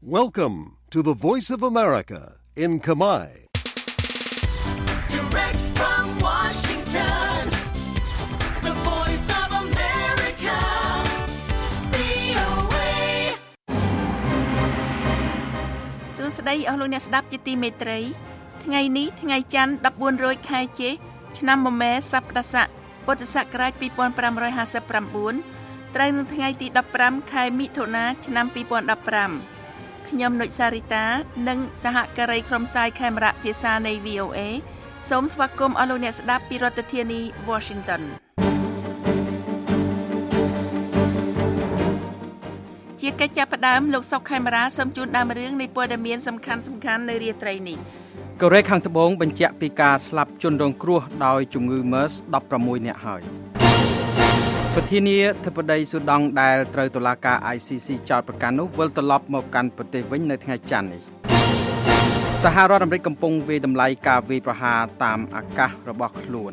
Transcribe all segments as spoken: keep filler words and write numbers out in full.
Welcome to the Voice of America in Khmer. Direct from Washington, the Voice of America, វី អូ เอសួស្តីអស់លោកអ្នកស្ដាប់ជាទីមេត្រីថ្ងៃនេះថ្ងៃច័ន្ទដប់បួនរោចខែជេឆ្នាំមមែសប្តាស័កពុទ្ធសករាជពីរពាន់ប្រាំរយហាសិបប្រាំបួនត្រូវនៅថ្ងៃទីដប់ប្រាំខែមិថុនាឆ្នាំពីរពាន់ដប់ប្រាំខ្ញុំនុចសារីតានិងសហការីក្រុមផ្សាយខេមរៈភាសានៃ វី អូ เอ សូមស្វាគមន៍អស់លោកអ្នកស្ដាប់ពីរដ្ឋធានី Washington ជាកិច្ចចាប់ផ្ដើមលោកសុកខេមរាសូមជូនដើមរឿងនៃព័ត៌មានសំខាន់ៗនៅរាត្រីនេះកូរ៉េខាងត្បូងបញ្ជាក់ពីការស្លាប់ជនរងគ្រោះដោយជំងឺ MERS ដប់ប្រាំមួយ នាក់ហើយប្រធានាធិបតីស៊ូដង់ដែលត្រូវតុលាការ ไอ ซี ซี ចោទប្រកាន់នោះវិលត្រឡប់មកកាន់ប្រទេសវិញនៅថ្ងៃច័ន្ទនេះសហរដ្ឋអាមេរិកកំពុងវាយតម្លៃការវាយប្រហារតាមអាកាសរបស់ខ្លួន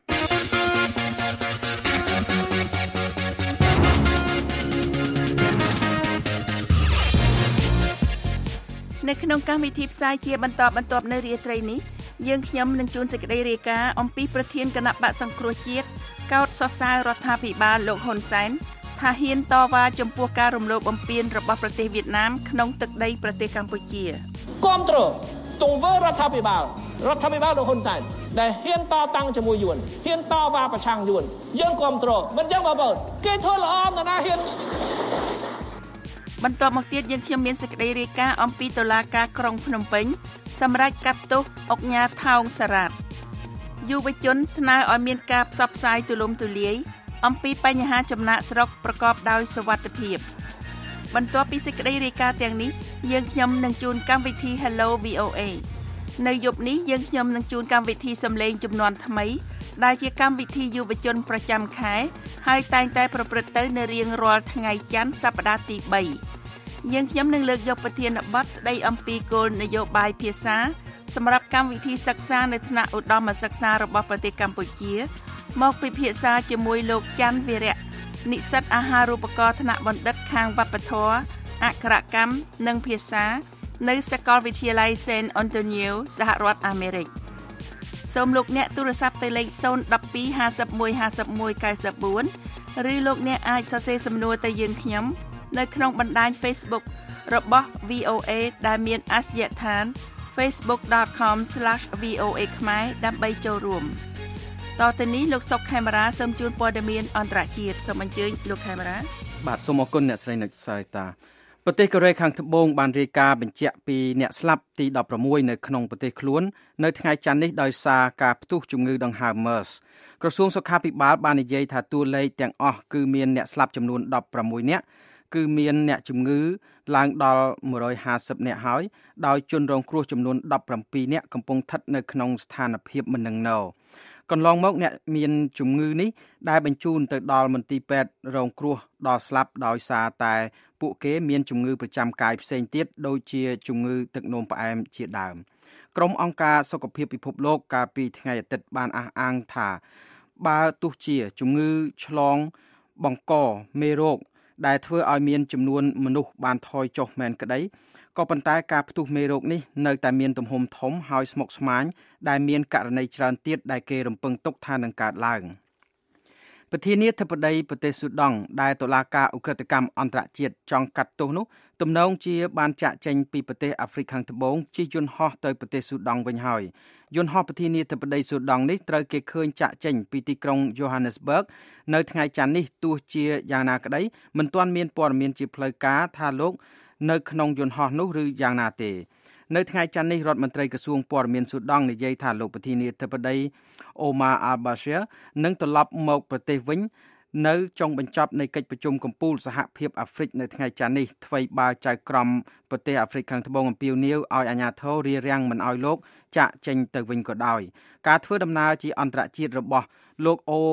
នៅក្នុងកម្មវិធីផ្សាយជាបន្តបន្ទាប់នៅរាត្រីនេះយើងខ្ញុំនឹងជួនសេចក្តីរាយការណ៍អំពីប្រធានគណៈបក្សសង្គ្រោះជាតិកោតសរសើររដ្ឋាភិបាលលោកហ៊ុនសែនថាហ៊ានតវ៉ាចំពោះការរំលោភបំពានរបស់ប្រទេសវៀតណាមក្នុងទឹកដីប្រទេសកម្ពុជាគាំទ្រទង្វើរដ្ឋាភិបាលរដ្ឋាភិបាលលោកហ៊ុនសែនដែលហ៊ានតតាំងជាមួយយួនហ៊ានតវ៉ាប្រឆាំងយួនយើងគាំទ្រមិនចឹងបងប្អូនគេធ្វើល្អនរណាហ៊ានបន្ទាប់មកទៀតយើងខ្ញុំមានសេចក្តីរាយការណ៍អំពីតុលាការក្រុងភ្នំពេញសម្រាប់កាត់ទោសអុកញ៉ាថោងសារ៉ាតយុវជនស្នើឲ្យមានការផ្សព្វផ្សាយទូលំទូលាយអំពីបញ្ហាចំណាកស្រុកប្រកបដោយសុវត្ថិភាពបន្ទាប់ពីសេចក្តីរាយការណ៍ទាំងនេះយើងខ្ញុំនឹងជូនកម្មវិធី Hello វី អូ เอ នៅយប់នេះយើងខ្ញុំនឹងជូនកម្មវិធីសំឡេងជំនាន់ថ្មីដែលជាកម្មវិធីយុវជនប្រចាំខែហើយតែងតែប្រព្រឹត្តទៅនៅរៀងរាល់ថ្ងៃច័ន្ទសប្តាហ៍ទីបីយើងខ្ញុំនឹងលើកយកប្រធានបទស្ដីអំពីគោលនយោបាយភាសាសម្រាប់កម្មវិធីសិក្សានៅថ្នាក់ឧត្តមសិក្សារបស់ប្រទេសកម្ពុជាមកពិភាក្សាជាមួយលោកច័ន្ទវីរៈនិស្សិតអាហារូបករណ៍ថ្នាក់បណ្ឌិតខាងវប្បធម៌អក្ខរកម្មនិងភាសានៅសាកលវិទ្យាល័យ San Antonio សហរដ្ឋអាមេរិកសូមលោកអ្នកទូរស័ព្ទទៅលេខ ศูนย์ หนึ่ง สอง ห้า หนึ่ง ห้า หนึ่ง เก้า สี่ ឬលោកអ្នកអាចសរសេរសំណួរទៅយើងខ្ញុំនៅក្នុងបណ្ដាញ Facebook របស់ វី អូ เอ ដែលមានអាសយដ្ឋាន facebook dot com slash v o a ខ្មែរដើម្បីចូលរួមតទៅនេះលោកសុកខេមរាសូមជូនព័ត៌មានអន្តរជាតិសូមអញ្ជើញលោកខេមរាបាទសូមអរគុណអ្នកស្រីនុចសារីតាប្រទេសកូរ៉េខាងត្បូងបានរាយការណ៍បញ្ជាក់ពីអ្នកស្លាប់ទីដប់ប្រាំមួយនៅក្នុងប្រទេសខ្លួននៅថ្ងៃច័ន្ទនេះដោយសារការផ្ទុះជំងឺដង្ហើម MERS ក្រសួងសុខាភិបាលបាននិយាយថាតួលេខទាំងអស់គឺមានអ្នកស្លាប់ចំនួនដប់ប្រាំមួយនាក់គឺមានអ្នកជំងឺឡើងដល់មួយរយហាសិបនាក់ហើយដោយជនរងគ្រោះចំនួនដប់ប្រាំពីរនាក់កំពុងស្ថិតនៅក្នុងស្ថានភាពមិននឹងណកន្លងមកអ្នកមានជំងឺនេះដែលបញ្ជូនទៅដល់មន្ទីរពេទ្យរងគ្រោះដល់ស្លាប់ដោយសារតែពួកគេមានជំងឺប្រចាំកាយផ្សេងទៀតដូចជាជំងឺទឹកនោមផ្អែមជាដើមក្រុមអង្គការសុខភាពពិភពលោកកាលពីថ្ងៃអាទិត្យបានអះអាងថាបើទោះជាជំងឺឆ្លងបង្កមេរោគដែលធ្វើឲ្យមានចំនួនមនុស្សបានថយចុះមែនក្តីក៏ប៉ុន្តែការផ្ទុះមេរោគនេះនៅតែមានទំហំធំហើយស្មុគស្មាញដែលមានករណីច្រើនទៀតដែលគេរំពឹងទុកថានឹងកើតឡើងប្រធានាធិបតីប្រទេសស៊ូដង់ដែលតុលាការឧក្រិដ្ឋកម្មអន្តរជាតិចង់កាត់ទោសនោះទំនងជាបានចាក់ចេញពីប្រទេសអាហ្វ្រិកខាងត្បូងជិះយន្តហោះទៅប្រទេសស៊ូដង់វិញហើយយន្តហោះប្រធានាធិបតីស៊ូដង់នេះត្រូវគេឃើញចាក់ចេញពីទីក្រុង Johannesburg នៅថ្ងៃច័ន្ទនេះទោះជាយ៉ាងណាក្តីមិនទាន់មានព័ត៌មានជាផ្លូវការថាលោកនៅក្នុងយន្តហោះនោះឬយ៉ាងណាទេនៅថ្ងៃច័ន្ទនេះរដ្ឋមន្ត្រីក្រសួងព័ត៌មានស៊ូដង់និយាយថាលោកប្រធានាធិបតី Omar al-Bashir នឹងត្រឡប់មកប្រទេសវិញនៅចុងបញ្ចប់នៃកិច្ចប្រជុំកំពូលសហភាពអាហ្វ្រិកនៅថ្ងៃច័ន្ទនេះថ្មីបើចៅក្រមប្រទេសអាហ្វ្រិកខាងត្បូងអំពាវនាវឲ្យអាជ្ញាធររារាំងមិនឲ្យលោកចាក់ចេញទៅវិញក៏ដោយការធ្វើដំណើរជាអន្តរជាតិរបស់លោក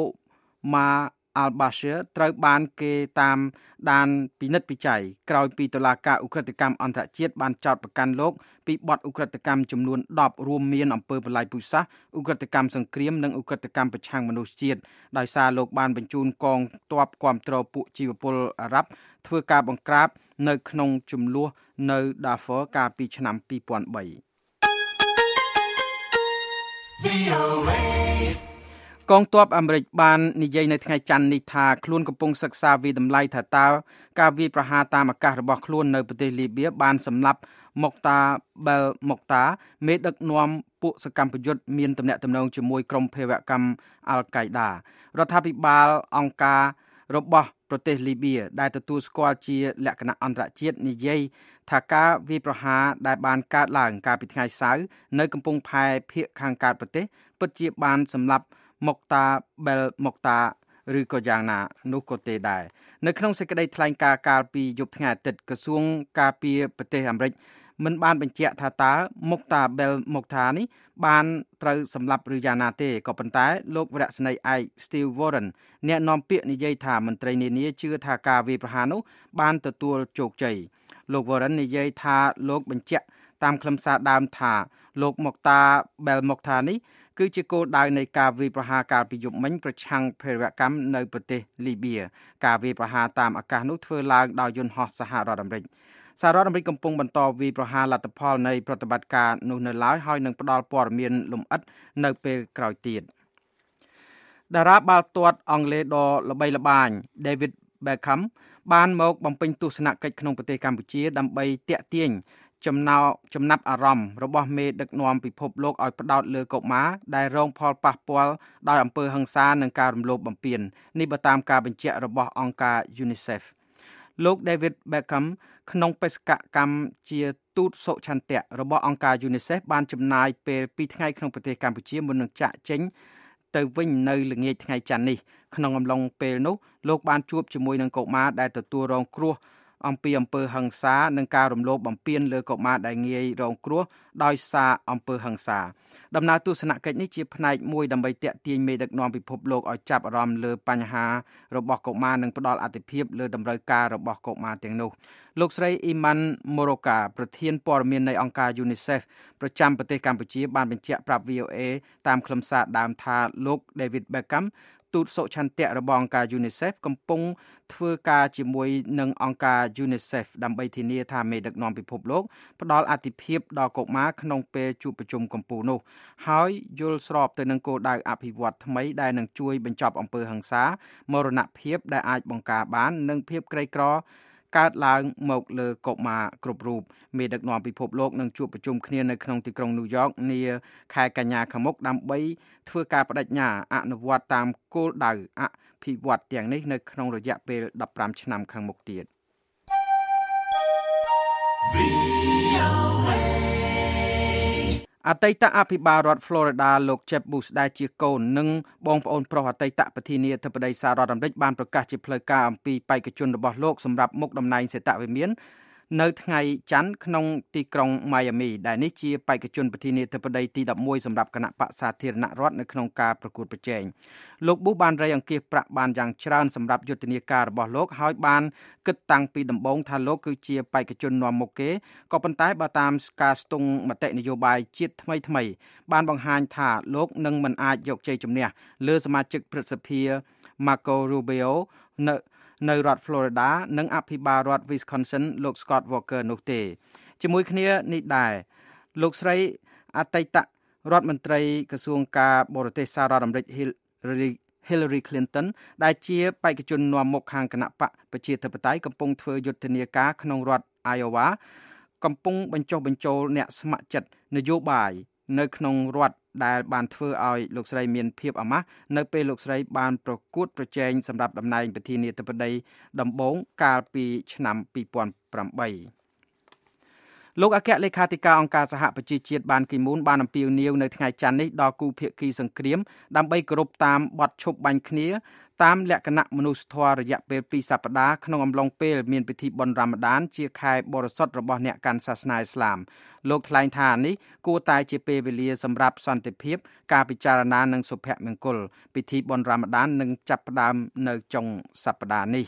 Omar al-Bashir ត្រូវបានគេតាមដានពិនិត្យពិច័យក្រោយពីតុលាការឧក្រិដ្ឋកម្មអន្តរជាតិបានចោទប្រកាន់លោកពីបទឧក្រិដ្ឋកម្មចំនួនដប់រួមមានអំពើបល្ល័យពូជសាសន៍ឧក្រិដ្ឋកម្មសង្គ្រាមនិងឧក្រិដ្ឋកម្មប្រឆាំងមនុស្សជាតិដោយសារលោកបានបញ្ជូនកងទ័ពគាំទ្រពួកជីវពលអារ៉ាប់ធ្វើការបង្ក្រាបនៅក្នុងចំនួននៅ Darfur កាលពីឆ្នាំពីរពាន់បី កងទ័ពអាមេរិកបាននិយាយនៅថ្ងៃច័ន្ទនេះថាខ្លួនកំពុងសិក្សាវិតម្លៃថាតើការវាយប្រហារតាមអាកាសរបស់ខ្លួននៅប្រទេសលីបៀបានសម្លាប់មុកតាបែលមុកតាមេដឹកនាំពួកសកម្មប្រយុទ្ធមានទំនាក់ទំនងជាមួយក្រុមភេរវកម្មអាល់កៃដារដ្ឋាភិបាលអង្គការរបស់ប្រទេសលីបៀដែលទទួលស្គាល់ជាលក្ខណៈអន្តរជាតិនិយាយថាការវាយប្រហារដែលបានកើតឡើងកាលពីថ្ងៃសៅរ៍នៅកំពង់ផែភាគខាងកើតប្រទេសពិតជាបានសម្លាប់មុកតាបែលមុកតាឬក៏យ៉ាងណានោះក៏ទេដែរនៅក្នុងសេចក្តីថ្លែងការណ៍កាលពីយប់ថ្ងៃអាទិត្យក្រសួងការពារប្រទេសអាមេរិកមិនបានបញ្ជាក់ថាតើមុកតាបែលមុកតានេះបានត្រូវសម្លាប់ឬយ៉ាងណាទេក៏ប៉ុន្តែលោកវរៈសេនីយ៍ឯក Steve Warren អ្នកនាំពាក្យនិយាយថាមន្ត្រីនានាជឿថាការវាយប្រហារនោះបានទទួលជោគជ័យលោក Warren និយាយថាលោកបញ្ជាក់តាមខ្លឹមសារដើមថាលោកមុកតាបែលមុកតានេះគឺជាគោលដៅនៃការវាយប្រហារកាលពីយប់មិញប្រឆាំងភេរវកម្មនៅប្រទេសលីបៀការវាយប្រហារតាមអាកាសនោះធ្វើឡើងដោយយន្តហោះសហរដ្ឋអាមេរិកសហរដ្ឋអាមេរិកកំពុងបន្តវាយប្រហារលទ្ធផលនៃប្រតិបត្តិការនោះនៅឡើយហើយនឹងផ្ដល់ព័ត៌មានលម្អិតនៅពេលក្រោយទៀតតារាបាល់ទាត់អង់គ្លេសដ៏ល្បីល្បាញ David Beckham បានមកបំពេញទស្សនកិច្ចក្នុងប្រទេសកម្ពុជាដើម្បីទាក់ទាញចំណោចំណាប់អារម្មណ៍របស់មេដឹកនាំពិភពលោកឲ្យផ្ដោតលើកុមារដែលរងផលប៉ះពាល់ដោយអំពើហិង្សានិងការរំលោភបំពាននេះបើតាមការបញ្ជាក់របស់អង្គការ UNICEF លោក David Beckham ក្នុងបេសកកម្មជាទូតសុឆន្ទៈរបស់អង្គការ UNICEF បានចំណាយពេលពីរថ្ងៃក្នុងប្រទេសកម្ពុជាមុននឹងចាក់ចេញទៅវិញនៅល្ងាចថ្ងៃច័ន្ទនេះក្នុងអំឡុងពេលនោះលោកបានជួបជាមួយនឹងកុមារដែលទទួលរងគ្រោះអំពីអំពើហិង្សានិងការរំលោភបំពានលើកុមារដែលងាយរងគ្រោះដោយសារអំពើហិង្សាដំណើរទស្សនកិច្ចនេះជាផ្នែកមួយដើម្បីទាក់ទាញមេដឹកនាំពិភពលោកឲ្យចាប់អារម្មណ៍លើបញ្ហារបស់កុមារនិងផ្ដល់អាទិភាពលើតម្រូវការរបស់កុមារទាំងនោះលោកស្រីអ៊ីម៉ាន់ម៉ូរ៉ូកាប្រធានព័ត៌មាននៃអង្គការ UNICEF ប្រចាំប្រទេសកម្ពុជាបានបញ្ជាក់ប្រាប់ វី អូ អេ តាមខ្លឹមសារដើមថាលោក David Beckhamទូតសុឆន្ទៈរបស់អង្គការ UNICEF កំពុងធ្វើការជាមួយនឹងអង្គការ UNICEF ដើម្បីធានាថាមេដឹកនាំពិភពលោកផ្ដល់អាទិភាពដល់កុមារក្នុងពេលជួបប្រជុំកំពូលនោះហើយយល់ស្របទៅនឹងគោលដៅអភិវឌ្ឍថ្មីដែលនឹងជួយបញ្ចប់អំពើហិង្សាមរណភាពដែលអាចបង្ការបាននិងភាពក្រីក្រកើតឡើងមកលើកុមារគ្រប់រូបមេដឹកនាំពិភពលោកនឹងជួបប្រជុំគ្នានៅក្នុងទីក្រុងញូវយ៉កនាខែកញ្ញាខាងមុខដើម្បីធ្វើការបដិញ្ញាអនុវត្តតាមគោលដៅអភិវឌ្ឍទាំងនេះនៅក្នុងរយៈពេលដប់ប្រាំឆ្នាំខាងមុខទៀតអតីតអភិបាលរដ្ឋ Florida លោក Jeb Bush ដែលជាកូននិងបងប្អូនប្រុសអតីតប្រធានាធិបតីសហរដ្ឋអាមេរិកបានប្រកាសជាផ្លូវការអំពីបេក្ខជនរបស់លោកសម្រាប់មុខតំណែងសេតវិមាននៅថ្ងៃច័ន្ទក្នុងទីក្រុង Miami ដែលនេះជាបេក្ខជនប្រធានាធិបតីទីដប់មួយសម្រាប់គណៈបក្សសាធារណរដ្ឋនៅក្នុងការប្រកួតប្រជែងលោក Bush បានរៃអង្គាសប្រាក់បានយ៉ាងច្រើនសម្រាប់យុទ្ធនាការរបស់លោកហើយបានគិតតាំងពីដំបូងថាលោកគឺជាបេក្ខជននាំមុខគេក៏ប៉ុន្តែបើតាមការស្ទង់មតិនយោបាយជាតិថ្មីថ្មីបានបង្ហាញថាលោកនឹងមិនអាចយកជ័យជំនះលើសមាជិកព្រឹទ្ធសភា Marco Rubio នៅនៅរដ្ឋ Florida និងអភិបាលរដ្ឋ Wisconsin លោក Scott Walker នោះទេជាមួយគ្នានេះដែរលោកស្រីអតីតរដ្ឋមន្ត្រីក្រសួងការបរទេសសហរដ្ឋអាមេរិក Hillary Clinton ដែលជាបេក្ខជននាំមុខខាងគណៈបកប្រជាធិបតេយ្យកំពុងធ្វើយុទ្ធនាការក្នុងរដ្ឋ Iowa កំពុងបញ្ចុះបញ្ចូលអ្នកស្ម័គ្រចិត្តនយោបាយនៅក្នុងរដ្ឋដែលបានធ្វើឲ្យលោកស្រីមានភាពអាម៉ាស់នៅពេលលោកស្រីបានប្រកួតប្រជែងសម្រាប់តំណែងប្រធានាធិបតីដំបូងកាលពីឆ្នាំពីរពាន់ប្រាំបីលោកអគ្គលេខាធិការអង្គការសហប្រជាជាតិបានគីមូនបានអំពាវនាវនៅថ្ងៃច័ន្ទនេះដល់គូភាគីសង្គ្រាមដើម្បីគោរពតាមបទឈប់បាញ់គ្នាតាមលក្ខណៈមនុស្សធម៌រយៈពេលពីរសប្តាហ៍ក្នុងអំឡុងពេលមានពិធីបុណ្យរ៉ាម៉ាឌានជាខែបរិសុទ្ធរបស់អ្នកកាន់សាសនាឥស្លាមលោកថ្លែងថានេះគួរតែជាពេលវេលាសម្រាប់សន្តិភាពការពិចារណានិងសុភមង្គលពិធីបុណ្យរ៉ាម៉ាឌាននឹងចាប់ផ្ដើមនៅចុងសប្តាហ៍នេះ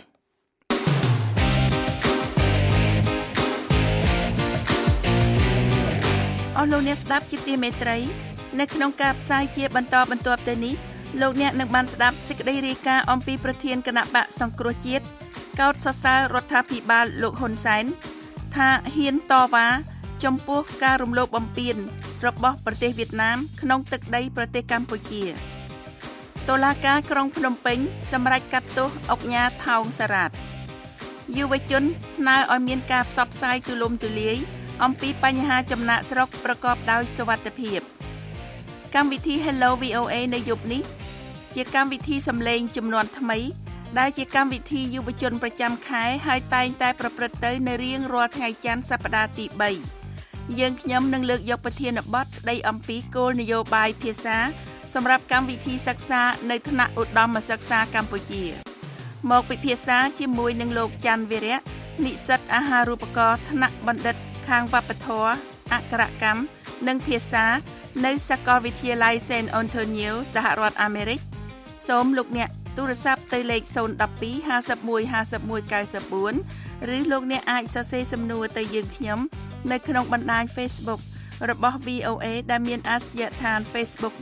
អស់លោកអ្នកស្ដាប់ជាទីមេត្រីនៅក្នុងការផ្សាយជាបន្តបន្ទាប់ទៅនេះលោកអ្នកនឹងបានស្ដាប់សេចក្តីរាយការណ៍អំពីប្រធានគណៈបកសង្គ្រោះជាតិកោតសរសើររដ្ឋាភិបាលលោកហ៊ុនសែនថាហ៊ានតវ៉ាចំពោះការរំលោភបំពានរបស់ប្រទេសវៀតណាមក្នុងទឹកដីប្រទេសកម្ពុជាតុលាការក្រុងភ្នំពេញសម្រេចកាត់ទោសអុកញ៉ាថោងសារ៉ាតយុវជនស្នើឲ្យមានការផ្សព្វផ្សាយទូលំទូលាយអំពីបញ្ហាចំណាកស្រុកប្រកបដោយសុវត្ថិភាពកម្មវិធី Hello វី អូ เอ នៅយប់នេះជាកម្មវិធីសំឡេងចំនួនថ្មីដែលជាកម្មវិធីយុវជនប្រចាំខែហើយតែងតែប្រព្រឹត្តទៅនៅរៀងរាល់ថ្ងៃច័ន្ទសប្តាហ៍ទីបីយើងខ្ញុំនឹងលើកយកប្រធានបទស្ដីអំពីគោលនយោបាយភាសាសម្រាប់កម្មវិធីសិក្សានៅថ្នាក់ឧត្តមសិក្សាកម្ពុជាមកពិភាក្សាជាមួយនឹងលោកច័ន្ទវីរៈនិស្សិតអាហារូបករណ៍ថ្នាក់បណ្ឌិតខាងវប្បធម៌អក្សរកម្មនិងភាសានៅសាកលវិទ្យាល័យ Saint Antonio សហរដ្ឋអាមេរិកសូមលោកអ្នកទូរស័ព្ទទៅលេខศูนย์ หนึ่ง สอง ห้า หนึ่ง ห้า หนึ่ง เก้า สี่ ឬលោកអ្នកអាចសរសេរសំណួរទៅយើងខ្ញុំនៅក្នុងបណ្ដាញ Facebook របស់ វី អូ เอ ដែលមានអាសយដ្ឋាន facebook.com/voa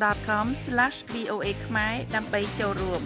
ខ្មែរដើម្បីចូលរួម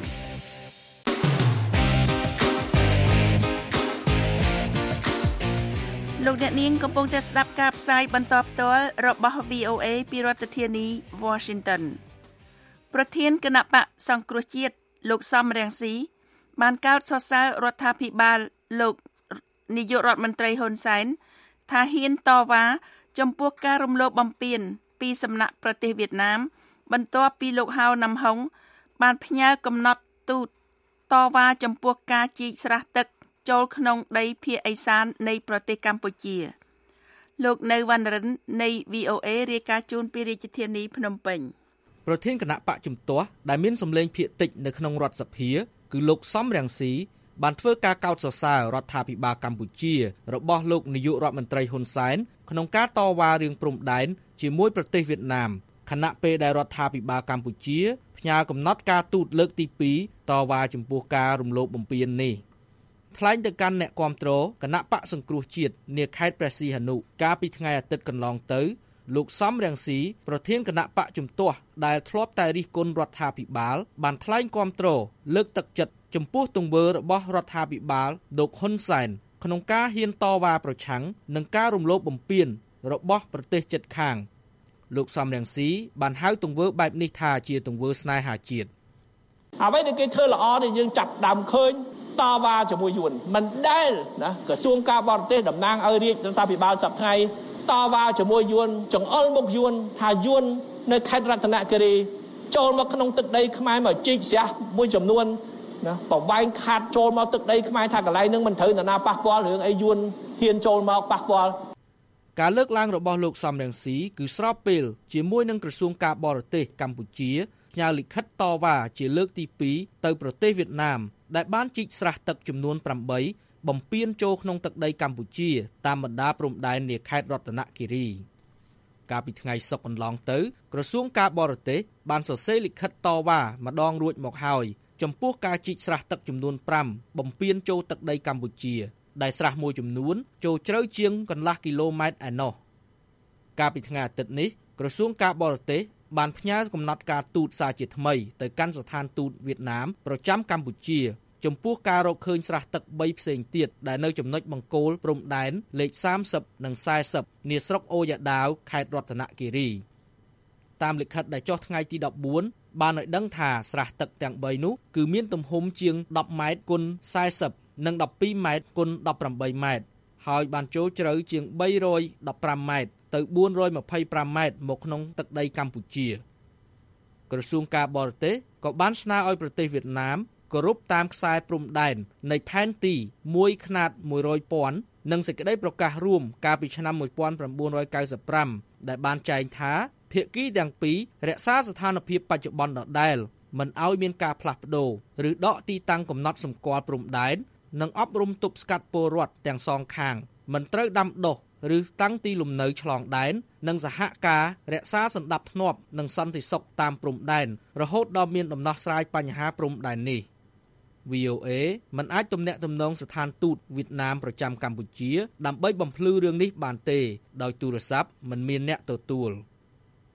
លោកអ្នកនាងកំពុងតែស្ដាប់ការផ្សាយបន្តផ្ទាល់របស់ វី អូ เอ ពីរដ្ឋធានី Washington ប្រធានគណៈបកសង្គ្រោះជាតិលោកសំរងស៊ីបានកោតសរសើររដ្ឋាភិបាលលោកនាយករដ្ឋមន្ត្រីហ៊ុនសែនថាហ៊ានតវ៉ាចំពោះការរំលោភបំពានពីសំណាក់ប្រទេសវៀតណាមបន្ទាប់ពីលោកហៅណាំហុងបានផ្ញើកំណត់ទូតតវ៉ាចំពោះការជីកស្រះទឹកចូលក្នុងដីភាគឦសាននៃប្រទេសកម្ពុជាលោកនៅវណ្ណរិននៃ វី អូ เอ រាយការណ៍ជូនពីរាជធានីភ្នំពេញប្រធានគណៈបកជំទាស់ដែលមានសម្លេងភាគតិចនៅក្នុងរដ្ឋសភាគឺលោកសំរងស៊ីបានធ្វើការកោតសរសើររដ្ឋាភិបាលកម្ពុជារបស់លោកនាយករដ្ឋមន្ត្រីហ៊ុនសែនក្នុងការតវ៉ារឿងព្រំដែនជាមួយប្រទេសវៀតណាមខណៈពេលដែលរដ្ឋាភិបាលកម្ពុជាផ្ញើកំណត់ការទូតលើកទីពីរតវ៉ាចំពោះការរំលោភបំពាននេះថ្លែងទៅកាន់អ្នកគាំទ្រគណៈបកសង្គ្រោះជាតិនាខេត្តព្រះសីហនុកាលពីថ្ងៃអាទិត្យកន្លងទៅលោកសំរងស៊ីប្រធានគណៈបកជំទាស់ដែលធ្លាប់តែរិះគន់រដ្ឋាភិបាលបានថ្លែងគាំទ្រលើកទឹកចិត្តចំពោះទង្វើរបស់រដ្ឋាភិបាលលោកហ៊ុនសែនក្នុងការហ៊ានតវ៉ាប្រឆាំងនឹងការរំលោភបំពានរបស់ប្រទេសជិតខាងលោកសំរងស៊ីបានហៅទង្វើបែបនេះថាជាទង្វើស្នេហាជាតិអ្វីដែលគេធ្វើល្អនេះយើងចាប់ដើមឃើញតវ៉ាជាមួយយួនមិនដែលណាក្រសួងការបរទេសតំណាងឲ្យរាជរដ្ឋាភិបាលសប្តាហ៍តវ៉ាជាមួយយួនចង្អុលមុខយួនថាយួននៅខេត្តរតនគិរីចូលមកក្នុងទឹកដីខ្មែរមកជីកស្រះមួយចំនួនណាប្រវែងខាត់ចូលមកទឹកដីខ្មែរថាកន្លែងនឹងមិនត្រូវនរណាប៉ះពាល់រឿងអីយួនហ៊ានចូលមកប៉ះពាល់ការលើកឡើងរបស់លោកសំរងស៊ីគឺស្របពេលជាមួយនឹងក្រសួងការបរទេសកម្ពុជាផ្ញើលិខិតតវ៉ាជាលើកទីពីរទៅប្រទេសវៀតណាមដែលបានជីកស្រះទឹកចំនួនប្រាំបីបំពានចូលក្នុងទឹកដីកម្ពុជាតាមបណ្ដាព្រំដែននាខេត្តរតនគិរីកាលពីថ្ងៃសុក្រកន្លងទៅក្រសួងការបរទេសបានសរសេរលិខិតតវ៉ាម្ដងរួចមកហើយចំពោះការជីកស្រះទឹកចំនួនប្រាំបំពានចូលទឹកដីកម្ពុជាដែលស្រះមួយចំនួនចូលជ្រៅជាងកន្លះគីឡូម៉ែត្រឯណោះកាលពីថ្ងៃអាទិត្យនេះក្រសួងការបរទេសបានផ្ញើកំណត់ការទូតសារជាថ្មីទៅកាន់ស្ថានទូតវៀតណាមប្រចាំកម្ពុជាចំពោះការរកឃើញស្រះទឹកបីផ្សេងទៀតដែលនៅចំណុចបង្គោលព្រំដែនលេខសាមសិបនិងសែសិបនាស្រុកអូយ៉ាដាវខេត្តរតនគិរីតាមលិខិតដែលចុះថ្ងៃទីដប់បួនបានឲ្យដឹងថាស្រះទឹកទាំងបីនោះគឺមានទំហំជាងដប់ម៉ែត្រគុណសែសិបនិងដប់ពីរម៉ែត្រគុណដប់ប្រាំបីម៉ែត្រហើយបានចូលជ្រៅជាងបីរយដប់ប្រាំម៉ែត្រទៅបួនរយម្ភៃប្រាំម៉ែត្រមកក្នុងទឹកដីកម្ពុជាក្រសួងការបរទេសក៏បានស្នើឲ្យប្រទេសវៀតណាមគោរពតាមខ្សែព្រំដែននៃផែនទីមួយខ្នាតមួយរយពាន់និងសេចក្តីប្រកាសរួមកាលពីឆ្នាំmột nghìn chín trăm chín mươi lămដែលបានចែងថាភាគីទាំងពីររក្សាស្ថានភាពបច្ចុប្បន្នដដែលមិនឲ្យមានការផ្លាស់ប្ដូរឬដកទីតាំងកំណត់សម្គាល់ព្រំដែននិងអប់រំទប់ស្កាត់ពលរដ្ឋទាំងសងខាងមិនត្រូវដាំដុះឬតាំងទីលំនៅឆ្លងដែននិងសហការរក្សាសណ្ដាប់ធ្នាប់និងសន្តិសុខតាមព្រំដែនរហូតដល់មានដំណោះស្រាយបញ្ហាព្រំដែននេះ វី អូ เอ មិនអាចទំនាក់ទំនងស្ថានទូតវៀតណាមប្រចាំកម្ពុជាដើម្បីបំភ្លឺរឿងនេះបានទេដោយទូរស័ព្ទមិនមានអ្នកទទួល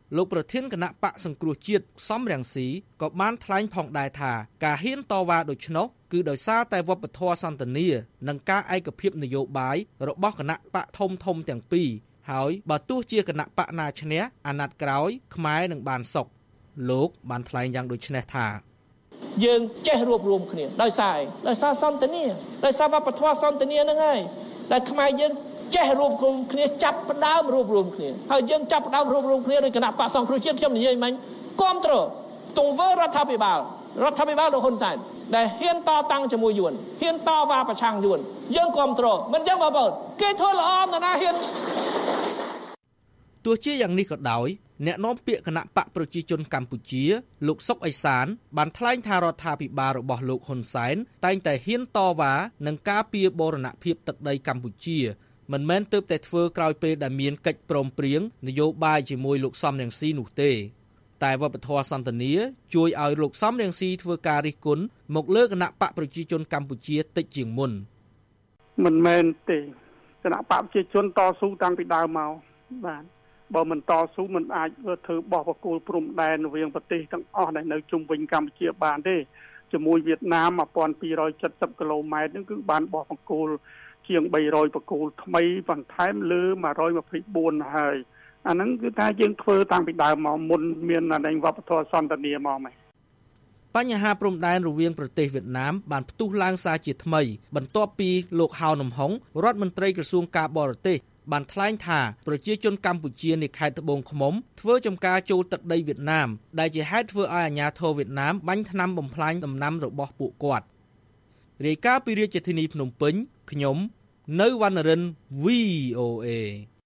លោកប្រធានគណៈបកសង្គ្រោះជាតិសំរងស៊ីក៏បានថ្លែងផងដែរថាការហ៊ានតវ៉ាដូច្នោះគឺដោយសារតែវប្បធម៌សន្តិនិកនិងការឯកភាពនយោបាយរបស់គណៈបកធំធំទាំងពីរហើយបើទោះជាគណៈបកណាឈ្នះអាណត្តិក្រោយខ្មែរនឹងបានសុខលោកបានថ្លែងយ៉ាងដូចនេះថាយើងចេះរួបរวมគ្នាដោយសារដោយសារសន្តិនិកដោយសារវប្បធម៌សន្តិនិកហ្នឹងហើយដែលខ្មែរយើងចេះរួបរวมគ្នាចាប់ផ្ដើមរួបរวมគ្នាហើយយើងចាប់ផ្ដើមរួបរวมគ្នាដោយគណៈបកសង្គ្រោះជាតិខ្ញុំនិយាយមិញគ្រប់គ្រងទង្វើរដ្ឋាភិបាលរដ្ឋាភិបាលលោកហ៊ុនសែនដែលហ៊ានតតាំងជាមួយយួនហ៊ានតវ៉ាប្រឆាំងយួនយើងគ្រប់គ្រងមិនចឹងបងប្អូនគេធ្វើល្អនរណាហ៊ានទោះជាយ៉ាងនេះក៏ដោយអ្នកនាំពាក្យគណៈបកប្រជាជនកម្ពុជាលោកសុកអេសានបានថ្លែងថារដ្ឋាភិបាលរបស់លោកហ៊ុនសែនតែងតែហ៊ានតវ៉ានិងការពារបូរណភាពទឹកដីកម្ពុជាមិនមែនទើបតែធ្វើក្រោយពេលដែលមានកិច្ចព្រមព្រៀងនយោបាយជាមួយលោកសំរងស៊ីនោះទេតែវប្បធម៌សន្តិនិកជួយឲ្យលោកសំរងស៊ីធ្វើការរិះគន់មកលើគណៈបកប្រជាជនកម្ពុជាតិចជាងមុនមិនមែនទេគណៈបកប្រជាជនតស៊ូតាំងពីដើមមកបាទបើមិនតស៊ូមិនអាចធ្វើបោះបកគោលព្រំដែនរវាងប្រទេសទាំងអស់ដែលនៅជុំវិញកម្ពុជាបានទេជាមួយវៀតណាមmột nghìn hai trăm七mươiគីឡូម៉ែត្រហ្នឹងគឺបានបោះបកគោលជាងបីរយបកគោលថ្មីបន្ថែមលើmột trăm hai mươi tưហើយអាហ្នឹងគឺថាយើងធ្វើតាំងពីដើមមកមុនមានអានេះវប្បធម៌សន្តិនិកមកម៉េចបញ្ហាព្រំដែនរវាងប្រទេសវៀតណាមបានផ្ទុះឡើងសារជាថ្មីបន្ទាប់ពីលោកហៅនំហុងរដ្ឋមន្ត្រីក្រសួងការបរទេសបានថ្លែងថាប្រជាជនកម្ពុជានៃខេត្តត្បូងឃ្មុំធ្វើចំការចូលទឹកដីវៀតណាមដែលជាហេតុធ្វើឲ្យអាជ្ញាធរវៀតណាមបាញ់ថ្នាំបំផ្លាញដំណាំរបស់ពួកគាត់រាយការណ៍ពីរាជធានីភ្នំពេញខ្ញុំនៅវណ្ណរិន វី អូ เอ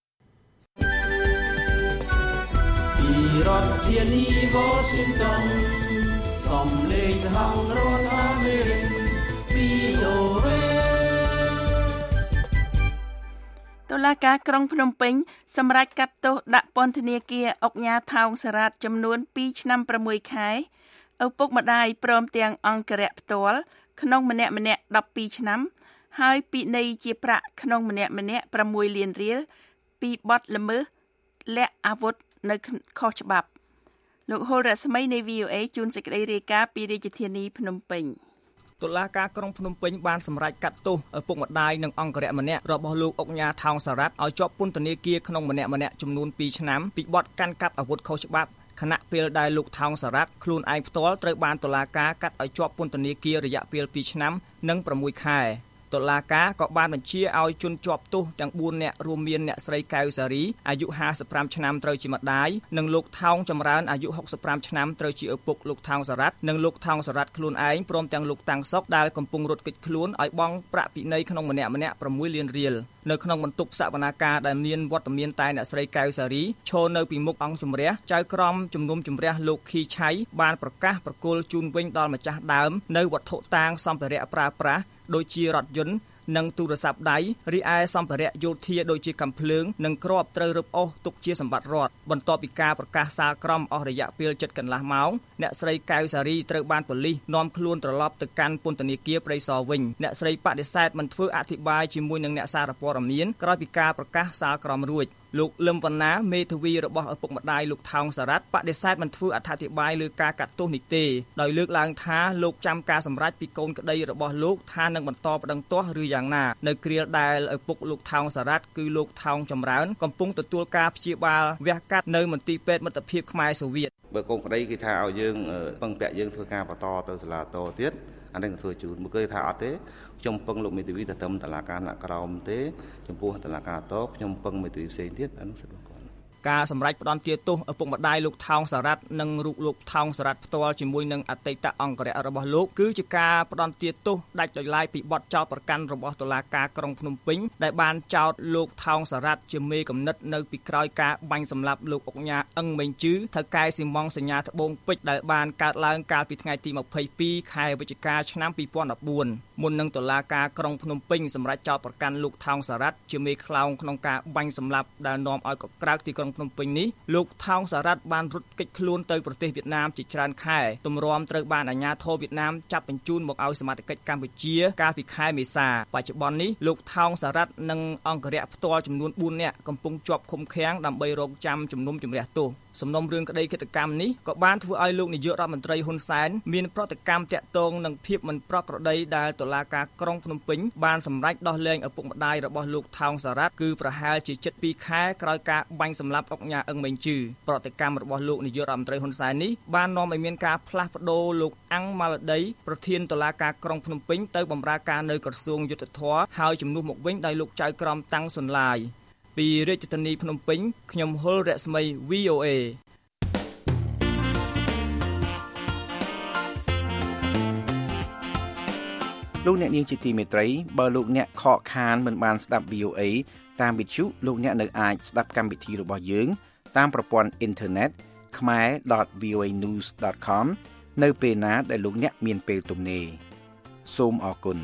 ពីរដ្ឋធានី Washington សំឡេងខាងរដ្ឋអាមេរិក វី អូ เอតុលាការក្រុងភ្នំពេញសម្រេចកាត់ទោសដាក់ពន្ធនាគារអុកញ៉ាថោងសារ៉ាតចំនួនពីរឆ្នាំប្រាំមួយខែឪពុកម្ដាយព្រមទាំងអង្គរៈផ្ទាល់ក្នុងម្នាក់ម្នាក់ដប់ពីរឆ្នាំហើយពិន័យជាប្រាក់ក្នុងម្នាក់ម្នាក់ប្រាំមួយលានរៀលពីបទល្មើសលាក់អាវុធនៅខុសច្បាប់លោកហុលរស្មីនៃ វី អូ เอ ជួនសេចក្តីរាយការណ៍ពីរាជធានីភ្នំពេញតុលាការក្រុងភ្នំពេញបានសម្រេចកាត់ទោសឪពុកម្ដាយនិងអង្គរៈម្នាក់របស់លោកអុកញ៉ាថោងសារ៉ាត់ឲ្យជាប់ពន្ធនាគារក្នុងម្នាក់ម្នាក់ចំនួនពីរឆ្នាំពីបទកាន់កាប់អាវុធខុសច្បាប់ខណៈពេលដែលលោកថោងសារ៉ាត់ខ្លួនឯងផ្ទាល់ត្រូវបានតុលាការកាត់ឲ្យជាប់ពន្ធនាគាររយៈពេលពីរឆ្នាំនិងប្រាំមួយខែតុលាការក៏បានបញ្ជាឲ្យជនជាប់ទោសទាំងបួននាក់រួមមានអ្នកស្រីកៅសារីអាយុห้าสิบห้าឆ្នាំត្រូវជាម្ដាយនិងលោកថោងចម្រើនអាយុหกสิบห้าឆ្នាំត្រូវជាឪពុកលោកថោងសារ៉ាត់និងលោកថោងសារ៉ាត់ខ្លួនឯងព្រមទាំងលោកតាំងសុកដែលកំពុងរត់គេចខ្លួនឲ្យបង់ប្រាក់ពិន័យក្នុងម្នាក់ម្នាក់ប្រាំមួយលានរៀលនៅក្នុងបន្ទប់សវនាការដែលមានវត្តមានតែអ្នកស្រីកៅសារីឈរនៅពីមុខអង្គជំរះចៅក្រមជំនុំជម្រះលោកខីឆៃបានប្រកាសប្រគល់ជូនវិញដល់ម្ចាស់ដើមនៅវត្ថុតាងសម្ភារៈប្រើប្រាស់ដូចជារថយន្តនិងទូរស័ព្ទដៃរីឯសម្ភារៈយោធាដូចជាកាំភ្លើងនិងគ្រាប់ត្រូវរឹបអូសទុកជាសម្បត្តិរដ្ឋបន្ទាប់ពីការប្រកាសសាលក្រមអស់រយៈពេលជិតកន្លះម៉ោងអ្នកស្រីកៅសារីត្រូវបានប៉ូលីសនាំខ្លួនត្រឡប់ទៅកាន់ពន្ធនាគារព្រៃសរវិញអ្នកស្រីបដិសេធមិនធ្វើអធិប្បាយជាមួយនឹងអ្នកសារព័ត៌មានក្រោយពីការប្រកាសសាលក្រមរួចលោកលឹមវណ្ណាមេធាវីរបស់ឪពុកម្ដាយលោកថោងសារ៉ាត់បដិសេធមិនធ្វើអធិប្បាយលើការកាត់ទោសនេះទេដោយលើកឡើងថាលោកចាំការសម្រេចពីកូនក្តីរបស់លោកថានឹងបន្តប្តឹងទាស់ឬយ៉ាងណានៅគ្រាដែលឪពុកលោកថោងសារ៉ាត់គឺលោកថោងចម្រើនកំពុងទទួលការព្យាបាលវះកាត់នៅមន្ទីរពេទ្យមិត្តភាពខ្មែរសូវៀតបើកូនក្តីគេថាឲ្យយើងពឹងពាក់យើងធ្វើការបន្តទៅសាលាតទៀតអានេះធ្វើជូនមកគេថាអត់ទេខ្ញុំពឹងលោកមេធាវីទៅតាមតុលាការក្រមទេចំពោះតុលាការតខ្ញុំពឹងមេធាវីផ្សេងទៀតអានោះសិទ្ធិរបស់គាត់ការសម្រេចផ្ដន្ទាទោសឪពុកម្ដាយលោកថោងសារ៉ាត់និងរូបលោកថោងសារ៉ាត់ផ្ទាល់ជាមួយនឹងអតីតអង្គរៈរបស់លោកគឺជាការផ្ដន្ទាទោសដាច់ដោយឡែកពីបទចោទប្រកាន់របស់តុលាការក្រុងភ្នំពេញដែលបានចោទលោកថោងសារ៉ាត់ជាមេកំណិតនៅពីក្រោយការបាញ់សម្លាប់លោកអុកញ៉ាអឹងមេងជឺថៅកែស៊ីម៉ង់សញ្ញាត្បូងពេជ្រដែលបានកើតឡើងកាលពីថ្ងៃទីម្ភៃពីរខែវិច្ឆិកាឆ្នាំពីរពាន់ដប់បួនមុននឹងតុលាការក្រុងភ្នំពេញសម្រេចចោទប្រកាន់លោកថោងសារ៉ាត់ជាមេខ្លោងក្នុងការបាញ់សម្លាប់ដែលនាំឲ្យកក្រើកទីក្រុងភ្នំពេញនេះលោកថោងសារ៉ាត់បានរត់គេចខ្លួនទៅប្រទេសវៀតណាមជាច្រើនខែទម្រាំត្រូវបានអាជ្ញាធរវៀតណាមចាប់បញ្ជូនមកឲ្យសមត្ថកិច្ចកម្ពុជាកាលពីខែមេសាបច្ចុប្បន្ននេះលោកថោងសារ៉ាត់និងអង្គរៈផ្ទាល់ចំនួនបួននាក់កំពុងជាប់ឃុំឃាំងដើម្បីរងចាំជំនុំជម្រះទោសសំណុំរឿងក្តីកិច្ចកម្មនេះក៏បានធ្វើឲ្យលោកនាយករដ្ឋមន្ត្រីហ៊ុនសែនមានប្រតិកម្មតាក់ទងនឹងភាពមិនប្រក្រតីដែលតុលាការក្រុងភ្នំពេញបានសម្រេចដោះលែងឪពុកម្ដាយរបស់លោកថោងសារ៉ាត់គឺប្រហែលជាជិតពីរខែក្រោយការបាញ់សម្លាប់អុកញ៉ាអឹងមេងជឺប្រតិកម្មរបស់លោកនាយករដ្ឋមន្ត្រីហ៊ុនសែននេះបាននាំឲ្យមានការផ្លាស់ប្ដូរលោកអាំងម៉ាឡឌីប្រធានតុលាការក្រុងភ្នំពេញទៅបម្រើការនៅក្រសួងយុទ្ធភ័ពហើយជំនួសមកវិញដោយលោកចៅក្រមតាំងសុនឡាយពីរាជធានីភ្នំពេញខ្ញុំហុលរស្មី វី អូ เอលោកអ្នកនាងជាទីមេត្រីបើលោកអ្នកខកខានមិនបានស្ដាប់ វី អូ เอ តាមវិទ្យុលោកអ្នកនៅអាចស្ដាប់កម្មវិធីរបស់យើងតាមប្រព័ន្ធអ៊ីនធឺណិត ខមែរ ដត វី អូ เอ ニューส ដត ខម នៅពេលណាដែលលោកអ្នកមានពេលទំនេរសូមអរគុណ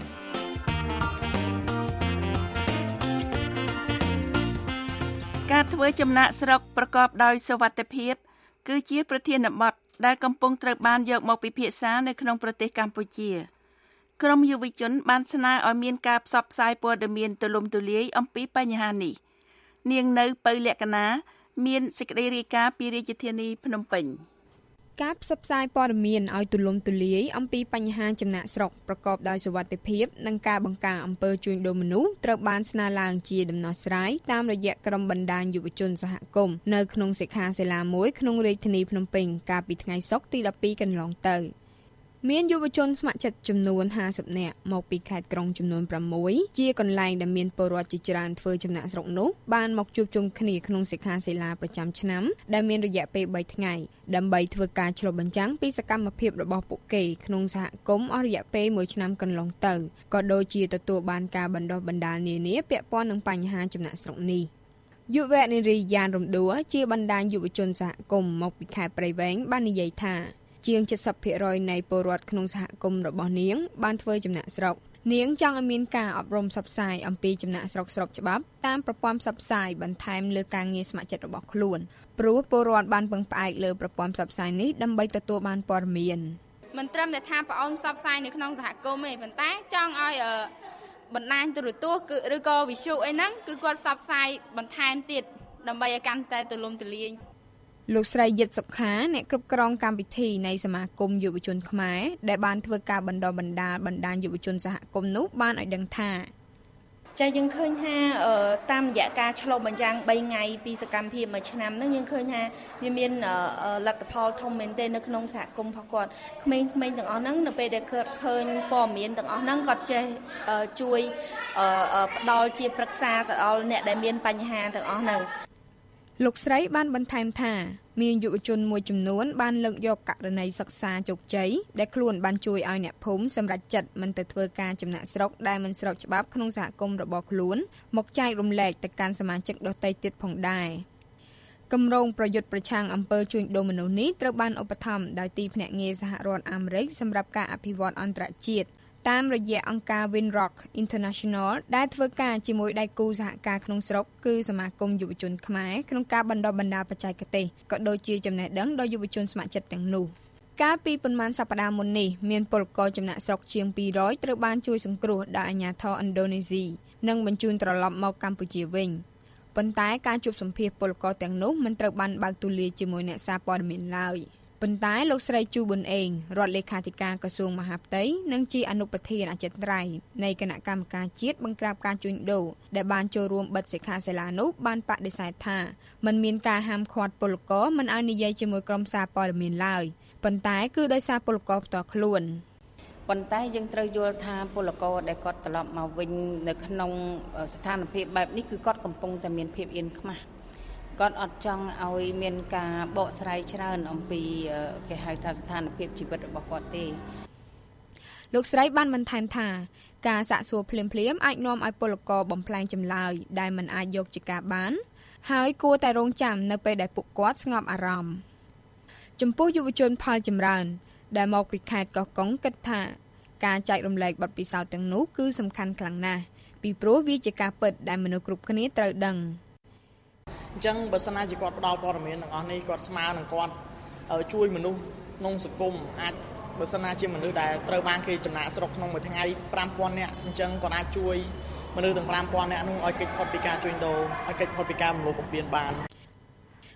ការធ្វើចំណាកស្រុកប្រកបដោយសុវត្ថិភាពគឺជាប្រធានបទដែលកំពុងត្រូវបានយកមកពិភាក្សានៅក្នុងប្រទេសកម្ពុជាក្រមយុវជនបានស្នើឲ្យមានការផ្សព្វផ្សាយព័ត៌មានទូលំទូលាយអំពីបញ្ហានេះនាងនៅពៅលក្ខណាមានសេចក្តីរាយការណ៍ពីរាជធានីភ្នំពេញការផ្សព្វផ្សាយព័ត៌មានឲ្យទូលំទូលាយអំពីបញ្ហាចំណាកស្រុកប្រកបដោយសុវត្ថិភាពនិងការបង្ការអំពើជួញដូរមនុស្សត្រូវបានស្នើឡើងជាដំណោះស្រាយតាមរយៈក្រុមបណ្ដាញយុវជនសហគមន៍នៅក្នុងសិក្ខាសាលាមួយក្នុងរាជធានីភ្នំពេញកាលពីថ្ងៃសុក្រទីដប់ពីរកន្លងទៅមានយុវជនស្ម័គ្រចិត្តចំនួនห้าสิบនាក់មកពីខេត្តក្រុងចំនួនប្រាំមួយជាកន្លែងដែលមានពលរដ្ឋជាច្រើនធ្វើចំណាកស្រុកនោះបានមកជួបជុំគ្នាក្នុងសិក្ខាសាលាប្រចាំឆ្នាំដែលមានរយៈពេលបីថ្ងៃដើម្បីធ្វើការឆ្លុះបញ្ចាំងពីសកម្មភាពរបស់ពួកគេក្នុងសហគមន៍អស់រយៈពេលមួយឆ្នាំកន្លងទៅក៏ដូចជាទទួលបានការបណ្ដុះបណ្ដាលនានាពាក់ព័ន្ធនឹងបញ្ហាចំណាកស្រុកនេះយុវនារីយ៉ានរំដួលជាបណ្ដាញយុវជនសហគមន៍មកពីខេត្តព្រៃវែងបាននិយាយថាជាង เจ็ดสิบเปอร์เซ็นต์ នៃពលរដ្ឋក្នុងសហគមន៍របស់នាងបានធ្វើចំណាកស្រុកនាងចង់ឲ្យមានការអប់រំផ្សព្វផ្សាយអំពីចំណាកស្រុកស្របច្បាប់តាមប្រព័ន្ធផ្សព្វផ្សាយបន្ថែមលើការងារស្ម័គ្រចិត្តរបស់ខ្លួនព្រោះពលរដ្ឋបានពឹងផ្អែកលើប្រព័ន្ធផ្សព្វផ្សាយនេះដើម្បីទទួលបានព័ត៌មានមិនត្រឹមតែថាបងអូនផ្សព្វផ្សាយនៅក្នុងសហគមន៍ទេប៉ុន្តែចង់ឲ្យបណ្ដាញទូរទស្សន៍គឺឬក៏វិទ្យុអីហ្នឹងគឺគាត់ផ្សព្វផ្សាយបន្ថែមទៀតដើម្បីឲ្យកាន់តែទូលំទូលាយលោកស្រីយិតសុខាអ្នកគ្រប់គ្រងកម្មវិធីនៃសមាគមយុវជនខ្មែរដែលបានធ្វើការបណ្ដុះបណ្ដាលបណ្ដាញយុវជនសហគមន៍នោះបានឲ្យដឹងថាចាយើងឃើញថាតាមរយៈការឆ្លុះបញ្ចាំងបីថ្ងៃពីសកម្មភាពមួយឆ្នាំហ្នឹងយើងឃើញថាវាមានលទ្ធផលធំមែនទែននៅក្នុងសហគមន៍របស់គាត់ក្មេងៗទាំងអស់ហ្នឹងនៅពេលដែលគាត់ឃើញព័ត៌មានទាំងអស់ហ្នឹងគាត់ចេះជួយផ្ដល់ជាប្រឹក្សាទៅដល់អ្នកដែលមានបញ្ហាទាំងអស់ហ្នឹងលោកស្រីបានបន្ថែមថាមានយុវជនមួយចំនួនបានលើកយកករណីសិក្សាជោគជ័យដែលខ្លួនបានជួយឲ្យអ្នកភូមិសម្រេចចិត្តមិនទៅធ្វើការចំណាកស្រុកដែលមិនស្របច្បាប់ក្នុងសហគមន៍របស់ខ្លួនមកចែករំលែកទៅកាន់សមាជិកដទៃទៀតផងដែរគម្រោងប្រយុទ្ធប្រឆាំងអំពើជួញដូរមនុស្សនេះត្រូវបានឧបត្ថម្ភដោយទីភ្នាក់ងារសហរដ្ឋអាមេរិកសម្រាប់ការអភិវឌ្ឍអន្តរជាតិតាមរយៈអង្គការ Winrock International ដែលធ្វើការជាមួយដៃគូសហការក្នុងស្រុកគឺសមាគមយុវជនខ្មែរក្នុងការបណ្ដុះបណ្ដាលបច្ចេកទេសក៏ដូចជាចំណេះដឹងដល់យុវជនស្ម័គ្រចិត្តទាំងនោះកាលពីប៉ុន្មានសប្តាហ៍មុននេះមានពលករចំណាកស្រុកជាងពីររយត្រូវបានជួយសង្គ្រោះដោយអាជ្ញាធរឥណ្ឌូនេស៊ីនិងបញ្ជូនត្រឡប់មកកម្ពុជាវិញប៉ុន្តែការជួបសម្ភាសពលករទាំងនោះមិនត្រូវបានបើកទូលាយជាមួយអ្នកសារព័ត៌មានឡើយប៉ុន្តែលោកស្រីជូប៊ុនអេងរដ្ឋលេខាធិការក្រសួងមហាផ្ទៃនិងជាអនុប្រធានអចិន្ត្រៃយ៍នៃគណៈកម្មការជាតិបង្ក្រាបការជួញដូរដែលបានចូលរួមបិទសិក្ខាសាលានោះបានបដិសេធថាមិនមានការហាមឃាត់ពលករមិនឲ្យនិយាយជាមួយក្រុមសារព័ត៌មានឡើយប៉ុន្តែគឺដោយសារពលករផ្ទាល់ខ្លួនប៉ុន្តែយើងត្រូវយល់ថាពលករដែលគាត់ត្រឡប់មកវិញនៅក្នុងស្ថានភាពបែបនេះគឺគាត់កំពុងតែមានភាពអៀនខ្មាស់គាត់អត់ចង់ឲ្យមានការបកស្រាយច្រើនអំពីគេហៅថាស្ថានភាពជីវិតរបស់គាត់ទេលោកស្រីបានបន្ថែមថាការសាកសួរភ្លាមៗអាចនាំឲ្យពលករបំផ្លែងចម្លើយដែលមិនអាចយកជាការបានហើយគួរតែរងចាំនៅពេលដែលពួកគាត់ស្ងប់អារម្មណ៍ចំពោះយុវជនផលចម្រើនដែលមកពីខេត្តកោះកុងគិតថាការចែករំលែកបទពិសោធន៍ទាំងនោះគឺសំខាន់ខ្លាំងណាស់ពីព្រោះវាជាការពិតដែលមនុស្សគ្រប់គ្នាត្រូវដឹងអញ្ចឹងបើសិនណាជាគាត់ផ្ដល់ព័ត៌មានទាំងអស់នេះគាត់ស្មើនឹងគាត់ជួយមនុស្សក្នុងសង្គមអាចបើសិនណាជាមនុស្សដែលត្រូវបានគេចំណាកស្រុកក្នុងមួយថ្ងៃប្រាំពាន់នាក់អញ្ចឹងគាត់អាចជួយមនុស្សទាំងប្រាំពាន់នាក់នោះឲ្យគេចផុតពីការជួញដូរឲ្យគេចផុតពីការរំលោភបំពានបាន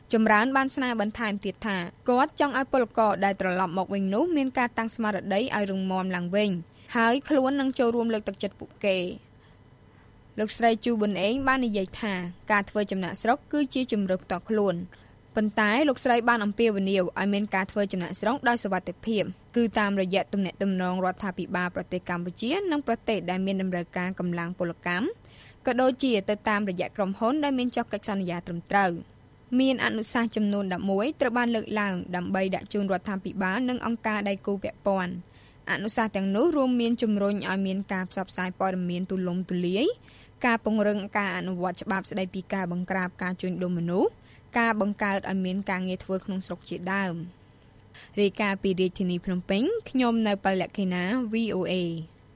ចម្រើនបានស្នើបន្ថែមទៀតថាគាត់ចង់ឲ្យពលករដែលត្រឡប់មកវិញនោះមានការតាំងស្មារតីឲ្យរឹងមាំឡើងវិញហើយខ្លួននឹងចូលរួមលើកទឹកចិត្តពួកគេលោកស្រីជូប៊ុនអេងបាននិយាយថាការធ្វើចំណាក់ស្រុកគឺជាជំរើសផ្ទាល់ខ្លួនប៉ុន្តែលោកស្រីបានអំពាវនាវឲ្យមានការធ្វើចំណាក់ស្រុកដោយសុវត្ថិភាពគឺតាមរយៈទំនាក់ទំនងរដ្ឋាភិបាលប្រទេសកម្ពុជានិងប្រទេសដែលមានតម្រូវការកម្លាំងពលកម្មក៏ដូចជាទៅតាមរយៈក្រុមហ៊ុនដែលមានចុះកិច្ចសន្យាត្រឹមត្រូវមានអនុសាសន៍ចំនួនដប់មួយត្រូវបានលើកឡើងដើម្បីដាក់ជូនរដ្ឋាភិបាលនិងអង្គការដៃគូពាក់ព័ន្ធអនុសាសន៍ទាំងនោះរួមមានជំរុញឲ្យមានការផ្សព្វផ្សាយព័ត៌មានទូលំទូលាយការពង្រឹងការអនុវត្តច្បាប់ស្តីពីការបង្ក្រាបការជួញដូរមនុស្សការបង្កើតឲ្យមានការងារធ្វើក្នុងស្រុកជាដើមរាយការណ៍ពីរាជធានីភ្នំពេញខ្ញុំនៅប៉ៅលក្ខិណា វី អូ អេ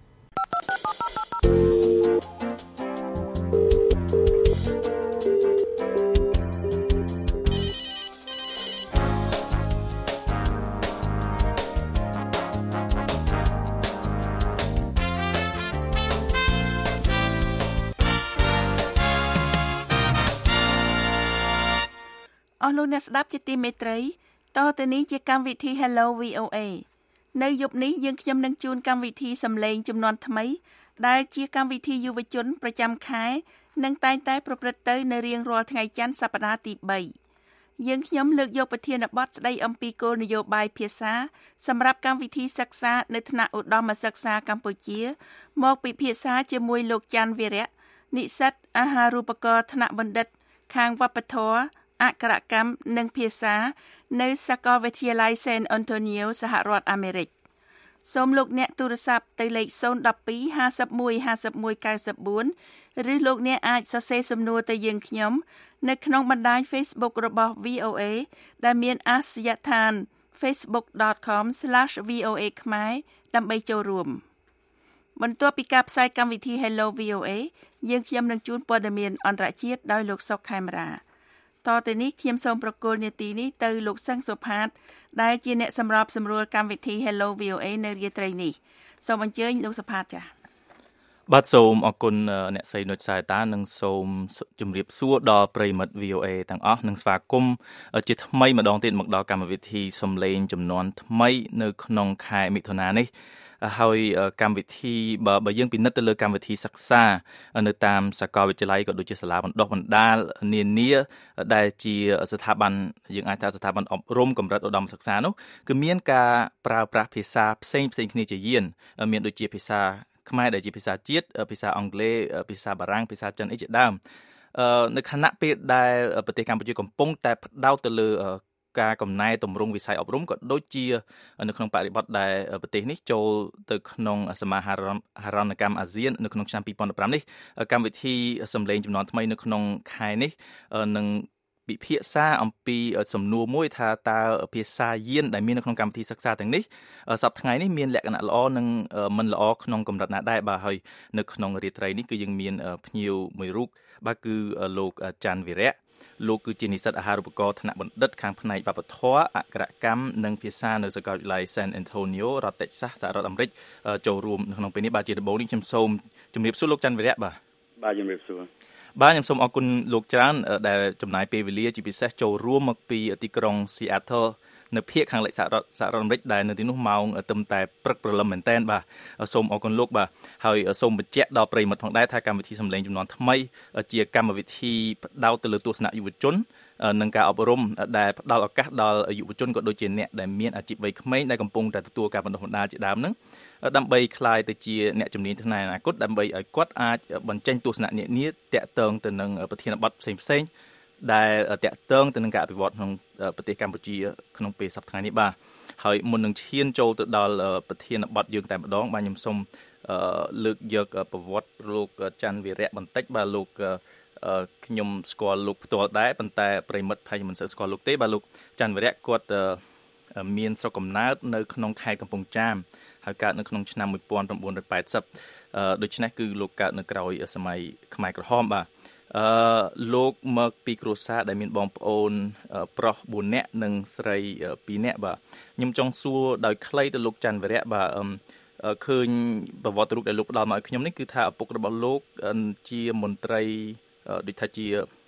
អស់លោកអ្នកស្ដាប់ជាទីមេត្រីតទៅនេះជាកម្មវិធី Hello វី អូ អេ នៅយប់នេះយើងខ្ញុំនឹងជូនកម្មវិធីសំឡេងជំនាន់ថ្មីដែលជាកម្មវិធីយុវជនប្រចាំខែនិងតែងតែប្រព្រឹត្តទៅនៅរៀងរាល់ថ្ងៃច័ន្ទសប្តាហ៍ទីបីយើងខ្ញុំលើកយកប្រធានបទស្ដីអំពីគោលនយោបាយភាសាសម្រាប់កម្មវិធីសិក្សានៅថ្នាក់ឧត្តមសិក្សាកម្ពុជាមកពិភាក្សាជាមួយលោកច័ន្ទវីរៈនិស្សិតអាហារូបករណ៍ថ្នាក់បណ្ឌិតខាងវប្បធម៌អក្ខរកម្មនិងភាសានៅសាកលវិទ្យាល័យ San Antonio សហរដ្ឋអាមេរិកសូមលោកអ្នកទូរស័ព្ទទៅលេខศูนย์ หนึ่ง สอง ห้า หนึ่ง ห้า หนึ่ง เก้า สี่ ឬលោកអ្នកអាចសរសេរសំណួរទៅយើងខ្ញុំនៅក្នុងបណ្ដាញ Facebook របស់ វី អូ អេ ដែលមានអាសយដ្ឋាន facebook dot com slash v o a ខ្មែរដើម្បីចូលរួមបន្ទាប់ពីការផ្សាយកម្មវិធី Hello វី អូ អេ យើងខ្ញុំនឹងជូនព័ត៌មានអន្តរជាតិដោយលោកសុកខេមរាតទៅនេះខ្ញុំសូមប្រកល់នាទីនេះទៅលោកសឹងសុផាតដែលជាអ្នកសម្របសម្រួលកម្មវិធី Hello វី អូ អេ នៅរាត្រីនេះសូមអញ្ជើញលោកសុផាតចា៎បាទសូមអរគុណអ្នកស្រីនុចសាយតានិងសូមជម្រាបសួរដល់ប្រិយមិត្ត វី អូ អេ ទាំងអស់និងស្វាគមន៍ជាថ្មីម្ដងទៀតមកដល់កម្មវិធីសំឡេងចំនួនថ្មីនៅក្នុងខែមិថុនានេះហើយកម្មវិធីបើបើយើងពិនិត្យទៅលើកម្មវិធីសិក្សានៅតាមសាកលវិទ្យាល័យក៏ដូចជាសាលាបណ្ដុះបណ្ដាលនានាដែលជាស្ថាប័នយើងអាចថាស្ថាប័នអប់រំកម្រិតឧត្តមសិក្សានោះគឺមានការប្រើប្រាស់ភាសាផ្សេងផ្សេងគ្នាជាយានមានដូចជាភាសាខ្មែរដែលជាភាសាជាតិភាសាអង់គ្លេសភាសាបារាំងភាសាចិនអីជាដើមនៅខណៈពេលដែលប្រទេសកម្ពុជាកំពុងតែផ្ដោតទៅលើការកំណែទម្រង់វិស័យអប់រំក៏ដូចជានៅក្នុងបរិបទដែលប្រទេសនេះចូលទៅក្នុងសមាហរណកម្មអាស៊ាននៅក្នុងឆ្នាំពីរពាន់ដប់ប្រាំនេះកម្មវិធីសំឡេងចំនួនថ្មីនៅក្នុងខែនេះនឹងពិភាក្សាអំពីសំណួរមួយថាតើភាសាយានដែលមាននៅក្នុងកម្មវិធីសិក្សាទាំងនេះសប្តាហ៍ថ្ងៃនេះមានលក្ខណៈល្អនិងមិនល្អក្នុងកម្រិតណាដែរបាទហើយនៅក្នុងរាត្រីនេះគឺយើងមានភ្ញៀវមួយរូបបាទគឺលោកច័ន្ទវីរៈលោកគឺជានិស្សិតអាហារូបករណ៍ថ្នាក់បណ្ឌិតខាងផ្នែកវប្បធម៌អក្ខរកម្មនិងភាសានៅសាកលវិទ្យាល័យ San Antonio រដ្ឋ Texas សហរដ្ឋអាមេរិកចូលរួមនៅក្នុងពេលនេះបាទជាដំបូងនេះខ្ញុំសូមជម្រាបសួរលោកច័ន្ទវីរៈបាទបាទជម្រាបសួរបាទខ្ញុំសូមអរគុណលោកច្រើនដែលចំណាយពេលវេលាជាពិសេសចូលរួមមកពីទីក្រុង Seattle នៅភាគខាងលិចសហរដ្ឋសហរដ្ឋអាមេរិកដែលនៅទីនោះម៉ោងត្រឹមតែព្រឹកព្រលឹមមែនតើបាទសូមអរគុណលោកបាទហើយសូមបញ្ជាក់ដល់ប្រិយមិត្តផងដែរថាកម្មវិធីសម្លេងចំនួនថ្មីជាកម្មវិធីផ្ដោតទៅលើទស្សនៈយុវជននិងការអប់រំដែលផ្ដល់ឱកាសដល់យុវជនក៏ដូចជាអ្នកដែលមានអាជីពវ័យក្មេងដែលកំពុងតែទទួលការបណ្ដុះបណ្ដាលជាដើមហ្នឹងដើម្បីក្លាយទៅជាអ្នកជំនាញផ្នែកអនាគតដើម្បីឲ្យគាត់អាចបញ្ចេញទស្សនៈនានាតាក់ទងទៅនឹងប្រធានបទផ្សេងផ្សេងដែលតាក់ទងទៅនឹងការអភិវឌ្ឍក្នុងប្រទេសកម្ពុជាក្នុងពេលសប្តាហ៍នេះបាទហើយមុននឹងឈានចូលទៅដល់ប្រធានបទយើងតែម្ដងបាទខ្ញុំសូមលើកយកប្រវត្តិលោកច័ន្ទវីរៈបន្តិចបាទលោកខ្ញុំស្គាល់លោកផ្ទាល់ដែរប៉ុន្តែប្រិមិត្តភ័យមិនសូវស្គាល់លោកទេបាទលោកច័ន្ទវីរៈគាត់មានស្រុកកំណើតនៅក្នុងខេត្តកំពង់ចាមហើយកើតនៅក្នុងឆ្នាំmột nghìn chín trăm tám mươiដូច្នេះគឺលោកកើតនៅក្រោយសម័យខ្មែរក្រហមបាទអឺលោកមកពីគ្រួសារដែលមានបងប្អូនប្រុសបួននាក់និងស្រីពីរនាក់បាទខ្ញុំចង់សួរដោយខ្លីទៅលោកច័ន្ទវីរៈបាទឃើញប្រវត្តិរូបដែលលោកផ្ដល់មកឲ្យខ្ញុំនេះគឺថាឪពុករបស់លោកជាមន្ត្រីដូចថាជា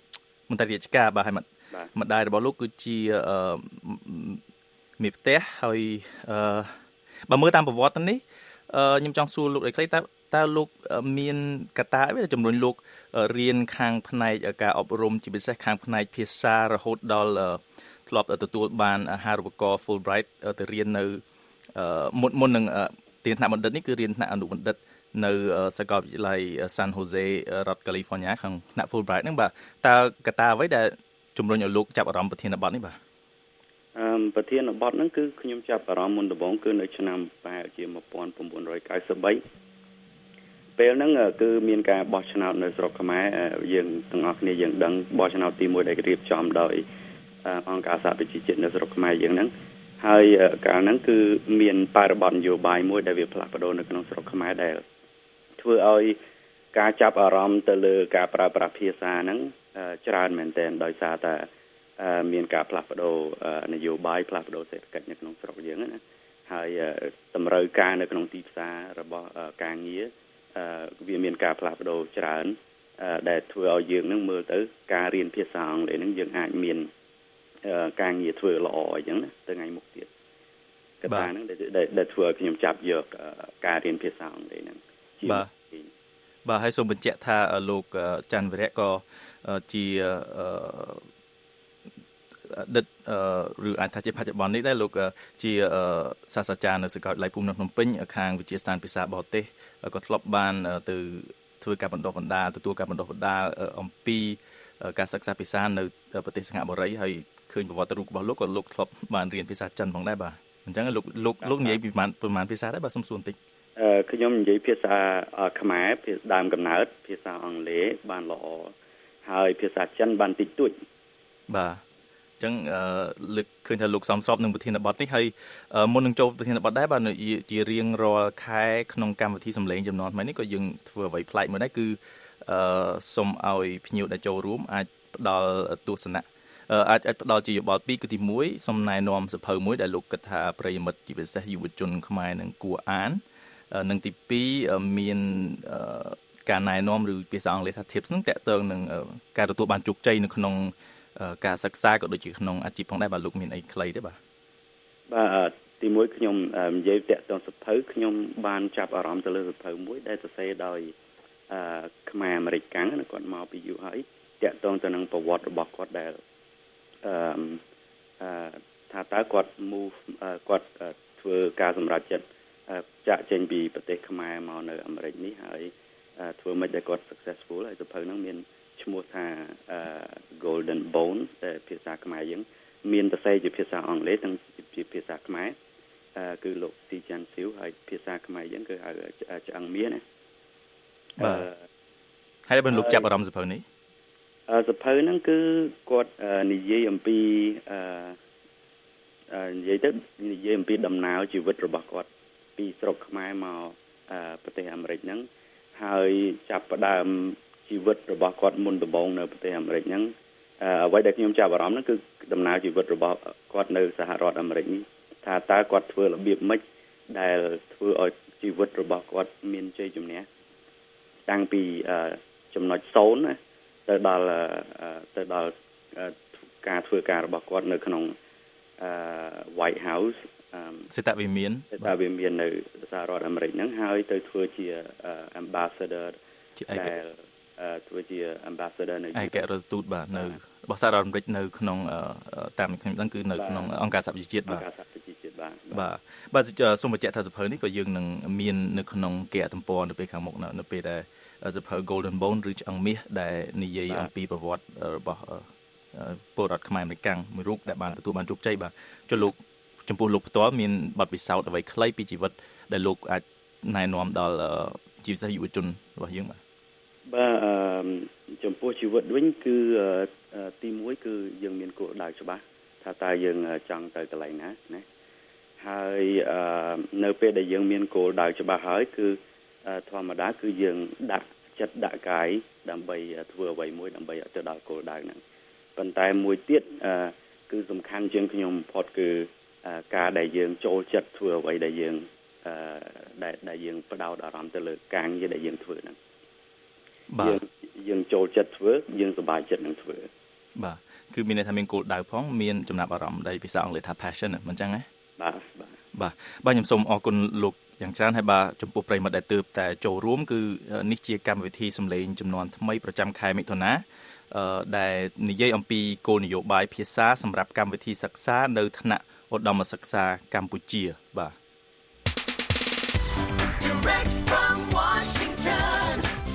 មន្ត្រីរាជការបាទហើយម្ដាយរបស់លោកគឺជាមេផ្ទះហើយបើមើលតាមប្រវត្តិនេះខ្ញុំចង់សួរលោកដូចខ្លីតើតើលោកមានកត្តាអ្វីដែលជំរុញលោករៀនខាងផ្នែកការអប់រំជាពិសេសខាងផ្នែកភាសារហូតដល់ធ្លាប់ទទួលបានអាហារូបករណ៍ Fulbright ទៅរៀននៅមុនមុននឹងរៀនថ្នាក់បណ្ឌិតនេះគឺរៀនថ្នាក់អនុបណ្ឌិតនៅសាកលវិទ្យាល័យ San Jose រដ្ឋ California ខាងថ្នាក់ Fulbright ហ្នឹងបាទតើកត្តាអ្វីដែលជំរុញឲ្យលោកចាប់អារម្មណ៍ប្រធានបទនេះបាទអឺប្រធានបទហ្នឹងគឺខ្ញុំចាប់អារម្មណ៍មុនដំបូងគឺនៅឆ្នាំប្រហែលជាnineteen ninety-threeពេលហ្នឹងគឺមានការបោះឆ្នោតនៅស្រុកខ្មែរយើងទាំងអស់គ្នាយើងដឹងបោះឆ្នោតទីoneដែលរៀបចំដោយអង្គការសហប្រជាជាតិនៅស្រុកខ្មែរយើងហ្នឹងហើយកាលហ្នឹងគឺមានបរិបទនយោបាយមួយដែលវាផ្លាស់ប្ដូរនៅក្នុងស្រុកខ្មែរដែលធ្វើឲ្យការចាប់អារម្មណ៍ទៅលើការប្រើប្រាស់ភាសាហ្នឹងច្រើនមែនទែនដោយសារតែមានការផ្លាស់ប្ដូរនយោបាយផ្លាស់ប្ដូរសេដ្ឋកិច្ចនៅក្នុងស្រុកយើងណាហើយតម្រូវការនៅក្នុងទីផ្សាររបស់ការងារវាមានការផ្លាស់ប្ដូរច្រើនដែលធ្វើឲ្យយើងនឹងមើលទៅការរៀនភាសាអង់គ្លេសនឹងយើងអាចមានការងារធ្វើល្អអញ្ចឹងណាទៅថ្ងៃមុខទៀតកត្តាហ្នឹងដែលធ្វើឲ្យខ្ញុំចាប់យកការរៀនភាសាអង់គ្លេសហ្នឹងបាទបាទហើយសូមបញ្ជាក់ថាលោកច័ន្ទវិរៈក៏ជាដិតឬអាចថាជាបច្ចុប្បន្ននេះដែរលោកជាសាស្ត្រាចារ្យនៅសាកលវិទ្យាល័យភូមិន្ទភ្នំពេញខាងវិទ្យាស្ថានភាសាបរទេសក៏ធ្លាប់បានទៅធ្វើការបណ្ដុះបណ្ដាលទទួលការបណ្ដុះបណ្ដាលអំពីការសិក្សាភាសានៅប្រទេសសិង្ហបុរីហើយឃើញប្រវត្តិរូបរបស់លោកក៏លោកធ្លាប់បានរៀនភាសាចិនផងដែរបាទអញ្ចឹងលោកលោកលោកនិយាយពីប្រមាណប្រមាណភាសាដែរបាទសូមសួរបន្តិចអឺខ្ញុំនិយាយភាសាខ្មែរភាសាដើមកំណើតភាសាអង់គ្លេសបានល្អហើយភាសាចិនបានតិចតួចបាទអញ្ចឹងលើកឃើញថាលោកសំស្របនឹងប្រធានបទនេះហើយមុននឹងចូលប្រធានបទដែរបាទជារៀងរាល់ខែក្នុងកម្មវិធីសម្លេងចំនួនថ្មីនេះក៏យើងធ្វើអ្វីប្លែកមួយដែរគឺសូមឲ្យភ្ញៀវដែលចូលរួមអាចផ្ដល់ទស្សនៈអាចអាចផ្ដល់ជាយោបល់ពីរគឺទីមួយសូមណែនាំសៀវភៅមួយដែលលោកគិតថាប្រិយមិត្តជាពិសេសយុវជនខ្មែរនឹងគួរអាននិងទីពីរមានការណែនាំឬភាសាអង់គ្លេសថា tips នឹងតកតងនឹងការទទួលបានជោគជ័យនៅក្នុងការសិក្សាក៏ដូចជាក្នុងអាជីពផងដែរបាទលោកមានអីខ្លីទេបាទបាទទីមួយខ្ញុំនិយាយតកតងសៀវភៅខ្ញុំបានចាប់អារម្មណ៍ទៅលើសៀវភៅមួយដែលសរសេរដោយអឺខ្មែរអាមេរិកកាំងគាត់មកពីយូរហើយតកតងទៅនឹងប្រវត្តិរបស់គាត់ដែលអឺអឺថាតើគាត់ move គាត់ធ្វើការសម្រេចចិត្តចាក់ចេញពីប្រទេសខ្មែរមកនៅអាមេរិកនេះហើយធ្វើមិនដែលគាត់ successful ហើយសៀវភៅហ្នឹងមានឈ្មោះថា Golden Bone តែភាសាខ្មែរយើងមានសរសេរជាភាសាអង់គ្លេសនិងជាភាសាខ្មែរគឺលោកស៊ីចាន់ស៊ីវហើយភាសាខ្មែរយើងគឺហៅឆ្អឹងមៀនណាបាទហើយបានលោកចាប់អារម្មណ៍សៀវភៅនេះសៀវភៅហ្នឹងគឺគាត់និយាយអំពីនិយាយទៅនិយាយអំពីដំណើរជីវិតរបស់គាត់ពីស្រុកខ្មែរមកប្រទេសអាមេរិកហ្នឹងហើយចាប់ផ្ដើមជីវិតរបស់គាត់មុនដំបូងនៅប្រទេសអាមេរិកហ្នឹងអ្វីដែលខ្ញុំចាប់អារម្មណ៍ហ្នឹងគឺដំណើរជីវិតរបស់គាត់នៅសហរដ្ឋអាមេរិកនេះថាតើគាត់ធ្វើរបៀបម៉េចដែលធ្វើឲ្យជីវិតរបស់គាត់មានជ័យជំនះតាំងពីចំណុចศูนย์ណាទៅដល់ទៅដល់ការធ្វើការរបស់គាត់នៅក្នុង White House សេតវិមានសេតវិមាននៅសហរដ្ឋអាមេរិកហ្នឹងហើយទៅធ្វើជា ambassador ដែលធ្វើជា ambassador នៅឯករដ្ឋទូតបាទនៅរបស់សហរដ្ឋអាមេរិកនៅក្នុងតាមខ្ញុំដឹងគឺនៅក្នុងអង្គការសហប្រជាជាតិបាទអង្គការសហប្រជាជាតិបាទបាទបាទសូមបញ្ជាក់ថាសៀវភៅនេះក៏យើងនឹងមាននៅក្នុងគេហទំព័រនៅពេលខាងមុខនៅពេលដែលសៀវភៅ Golden Bone ឬឆ្អឹងមាសដែលនិយាយអំពីប្រវត្តិរបស់ពលរដ្ឋខ្មែរអាមេរិកមួយរូបដែលបានទទួលបានជោគជ័យបាទចុះលោកចំពោះលោកផ្ទាល់មានបទពិសោធន៍អ្វីខ្លីពីជីវិតដែលលោកអាចណែនាំដល់ជីវិតយុវជនរបស់យើងបាទបាទចំពោះជីវិតវិញគឺទីមួយគឺយើងមានគោលដៅច្បាស់ថាតើយើងចង់ទៅកន្លែងណាណាហើយនៅពេលដែលយើងមានគោលដៅច្បាស់ហើយគឺធម្មតាគឺយើងដាក់ចិត្តដាក់កាយដើម្បីធ្វើអ្វីមួយដើម្បីទៅដល់គោលដៅហ្នឹងប៉ុន្តែមួយទៀតគឺសំខាន់ជាងខ្ញុំបំផុតគឺការដែលយើងចូលចិត្តធ្វើអ្វីដែលយើងដែលដែលយើងផ្ដោតអារម្មណ៍ទៅលើការងារដែលយើងធ្វើហ្នឹងបាទយើងចូលចិត្តធ្វើយើងសប្បាយចិត្តនឹងធ្វើបាទគឺមានន័យថាមានគោលដៅផងមានចំណាប់អារម្មណ៍ដែលភាសាអង់គ្លេសថា passion មិនចឹងណាបាទបាទបាទបាទខ្ញុំសូមអរគុណលោកយ៉ាងច្រើនហើយបាទចំពោះប្រិយមិត្តដែលទើបតែចូលរួមគឺនេះជាកម្មវិធីសំឡេងចំនួនថ្មីប្រចាំខែមិថុនាអឺដែលនិយាយអំពីគោលនយោបាយភាសាសម្រាប់កម្មវិធីសិក្សានៅថ្នាក់ឧត្តមសិក្សាកម្ពុជាបាទ Direct from Washington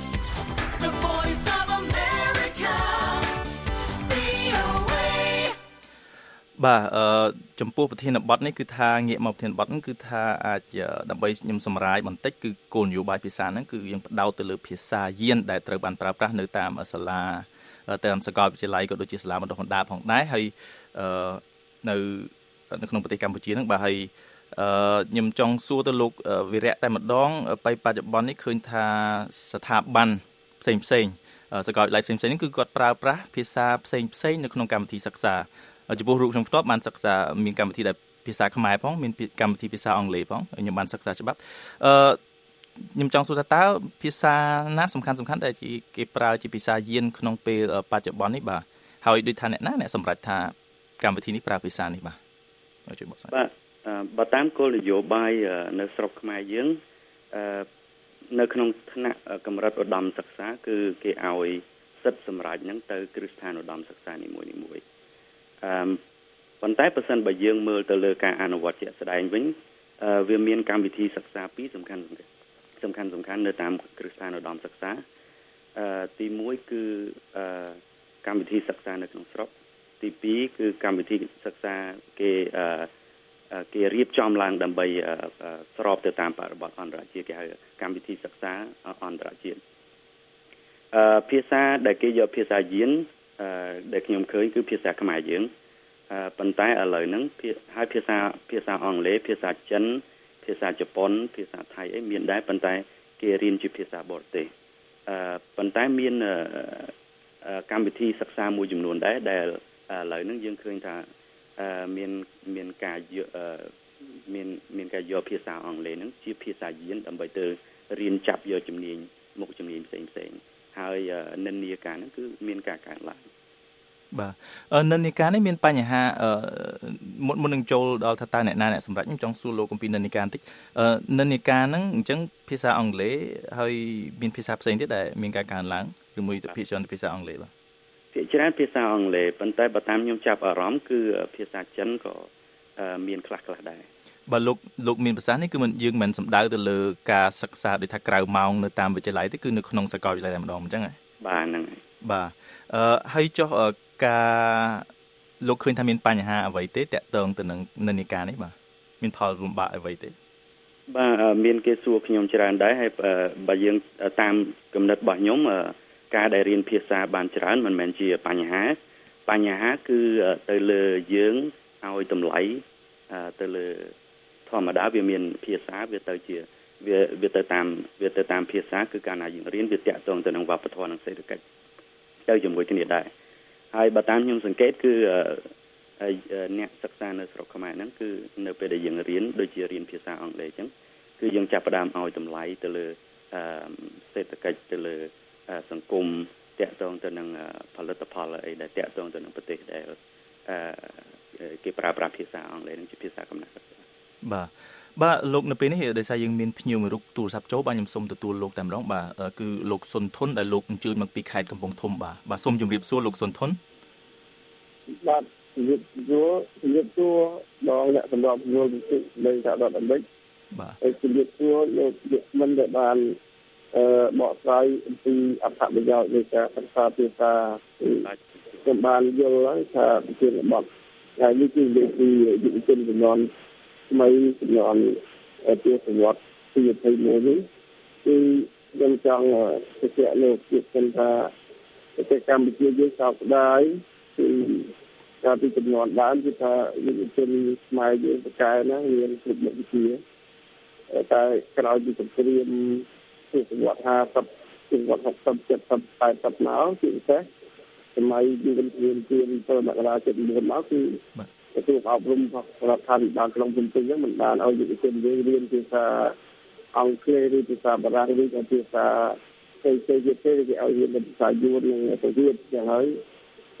The Voice of America វី អូ เอបាទអឺចំពោះប្រធានបទនេះគឺថាងាកមកប្រធានបទហ្នឹងគឺថាអាចដើម្បីខ្ញុំសម្រាយបន្តិចគឺគោលនយោបាយភាសាហ្នឹងគឺយើងផ្ដោតទៅលើភាសាយានដែលត្រូវបានប្រើប្រាស់នៅតាមសាលាតាមសាកលវិទ្យាល័យក៏ដូចជាសាលាបណ្តុះបណ្តាលផងដែរហើយអឺនៅនៅក្នុងប្រទេសកម្ពុជាហ្នឹងបាទហើយអឺខ្ញុំចង់សួរទៅលោកវិរៈតែម្ដងបច្ចុប្បន្ននេះឃើញថាស្ថាប័នផ្សេងផ្សេងសាកលវិទ្យាល័យផ្សេងផ្សេងហ្នឹងគឺគាត់ប្រើប្រាស់ភាសាផ្សេងផ្សេងនៅក្នុងកម្មវិធីសិក្សាចំពោះរូបខ្ញុំផ្ទាល់បានសិក្សាមានកម្មវិធីដែលភាសាខ្មែរផងមានកម្មវិធីភាសាអង់គ្លេសផងខ្ញុំបានសិក្សាច្បាប់អឺខ្ញុំចង់សួរថាតើភាសាណាសំខាន់សំខាន់ដែលគេប្រើជាភាសាយានក្នុងពេលបច្ចុប្បន្ននេះបាទហើយដូចថាអ្នកណាអ្នកសម្រេចថាកម្មវិធីនេះប្រើភាសានេះបាទជួយបកស្រាយបាទបើតាមគោលនយោបាយនៅស្រុកខ្មែរយើងនៅក្នុងថ្នាក់កម្រិតឧត្តមសិក្សាគឺគេឲ្យសិទ្ធិសម្រេចហ្នឹងទៅគ្រឹះស្ថានឧត្តមសិក្សានីមួយៗអឺប៉ុន្តែបើសិនបើយើងមើលទៅលើការអនុវត្តជាក់ស្ដែងវិញវាមានកម្មវិធីសិក្សាពីរសំខាន់សំខាន់សំខាន់នៅតាមគ្រឹះស្ថានឧត្តមសិក្សាអឺទីមួយគឺអឺកម្មវិធីសិក្សានៅក្នុងស្រុកទីពីរគឺកម្មវិធីសិក្សាគេអឺគេរៀបចំឡើងដើម្បីស្របទៅតាមបរិបទអន្តរជាតិគេហៅកម្មវិធីសិក្សាអន្តរជាតិអឺភាសាដែលគេយកភាសាយានអឺដែលខ្ញុំឃើញគឺភាសាខ្មែរយើងអឺប៉ុន្តែឥឡូវហ្នឹងហើយភាសាភាសាអង់គ្លេសភាសាចិនភាសាជប៉ុនភាសាថៃអីមានដែរប៉ុន្តែគេរៀនជាភាសាបរទេសអឺប៉ុន្តែមានកម្មវិធីសិក្សាមួយចំនួនដែរដែលឥឡូវហ្នឹងយើងឃើញថាអឺមានមានការយកមានមានការយកភាសាអង់គ្លេសហ្នឹងជាភាសាយានដើម្បីទៅរៀនចាប់យកជំនាញមុខជំនាញផ្សេងផ្សេងហើយនិន្នាការហ្នឹងគឺមានការកើនឡើងបាទនិន្នាការនេះមានបញ្ហាមុនមុននឹងចូលដល់ថាតើអ្នកណាអ្នកសម្រាប់ខ្ញុំចង់សួរលោកអំពីនិន្នាការបន្តិចនិន្នាការហ្នឹងអញ្ចឹងភាសាអង់គ្លេសហើយមានភាសាផ្សេងទៀតដែលមានការកើនឡើងឬមួយទៅភាសាភាសាអង់គ្លេសបាទភាគច្រើនភាសាអង់គ្លេសប៉ុន្តែបើតាមខ្ញុំចាប់អារម្មណ៍គឺភាសាចិនក៏មានខ្លះខ្លះដែរបើលោកលោកមានប្រសាសន៍នេះគឺមិនយើងមិនសំដៅទៅលើការសិក្សាដូចថាក្រៅម៉ោងនៅតាមវិទ្យាល័យទេគឺនៅក្នុងសាកលវិទ្យាល័យតែម្ដងអញ្ចឹងហ៎បាទហ្នឹងហើយបាទអឺហើយចុះការលោកឃើញថាមានបញ្ហាអ្វីទេតាក់ទងទៅនឹងនិន្នាការនេះបាទមានផលលំបាកអ្វីទេបាទមានគេសួរខ្ញុំច្រើនដែរហើយបើយើងតាមគំនិតរបស់ខ្ញុំការដែលរៀនភាសាបានច្រើនមិនមែនជាបញ្ហាបញ្ហាគឺទៅលើយើងឲ្យតម្លៃទៅលើធម្មតាវាមានភាសាវាទៅជាវាវាទៅតាមវាទៅតាមភាសាគឺកាលណាយើងរៀនវាតាក់ទងទៅនឹងវប្បធម៌និងសេដ្ឋកិច្ចទៅជាមួយគ្នាដែរហើយបើតាមខ្ញុំសង្កេតគឺអ្នកសិក្សានៅស្រុកខ្មែរហ្នឹងគឺនៅពេលដែលយើងរៀនដូចជារៀនភាសាអង់គ្លេសអញ្ចឹងគឺយើងចាប់ផ្ដើមឲ្យតម្លៃទៅលើសេដ្ឋកិច្ចទៅលើសង្គមតាក់ទងទៅនឹងផលិតផលអីដែលតាក់ទងទៅនឹងប្រទេសដែលគេប្រើប្រាស់ភាសាអង់គ្លេសនឹងជាភាសាកំណើតសិក្សាបាទបាទលោកនៅពេលនេះដោយសារយើងមានភ្ញៀវមួយរូបទូរស័ព្ទចូលបាទខ្ញុំសូមទទួលលោកតែម្ដងបាទគឺលោកសុនធុនដែលលោកអញ្ជើញមកពីខេត្តកំពង់ធំបាទបាទសូមជម្រាបសួរលោកសុនធុនបាទជម្រាបសួរជម្រាបសួរដល់អ្នកសម្របសម្រួលវិទ្យុនៃសហរដ្ឋអាមេរិកបាទហើយជម្រាបសួរលោកលោកមិនដែលបានអឺបកស្រាយអំពីអត្ថប្រយោជន៍នៃការសិក្សាភាសាខ្ញុំបានយល់ហើយថាប្រធានបទហើយនេះគឺនិយាយពីយុវជនជំនាន់ថ្មីជំនាន់ទសវត្សរ៍ទីยี่สิบเอ็ดនេះគឺខ្ញុំចង់ជម្រាបលោកជាថាប្រទេសកម្ពុជាយើងសោកស្ដាយគឺកាលពីចំនួនដើមគឺថាយុវជនខ្មែរយើងប្រកែណាមានគ្រប់មុខវិជ្ជាតែក្រោយពីសង្គ្រាមទសវត្សរ៍ห้าสิบទសវត្សរ៍หกสิบ เจ็ดสิบ แปดสิบមកគឺពិសេសសម័យយុវជនព្រៀនព្រៀនទៅមករាជិតមួយមកគឺទទួលអប់រំរដ្ឋាភិបាលក្រុងភ្នំពេញហ្នឹងមិនបានឲ្យយុវជនយើងរៀនភាសាអង់គ្លេសឬភាសាបារាំងឬភាសាផ្សេងៗទៀតទេគេឲ្យរៀនភាសាយួននិងប្រវត្តិយ៉ាងហើយ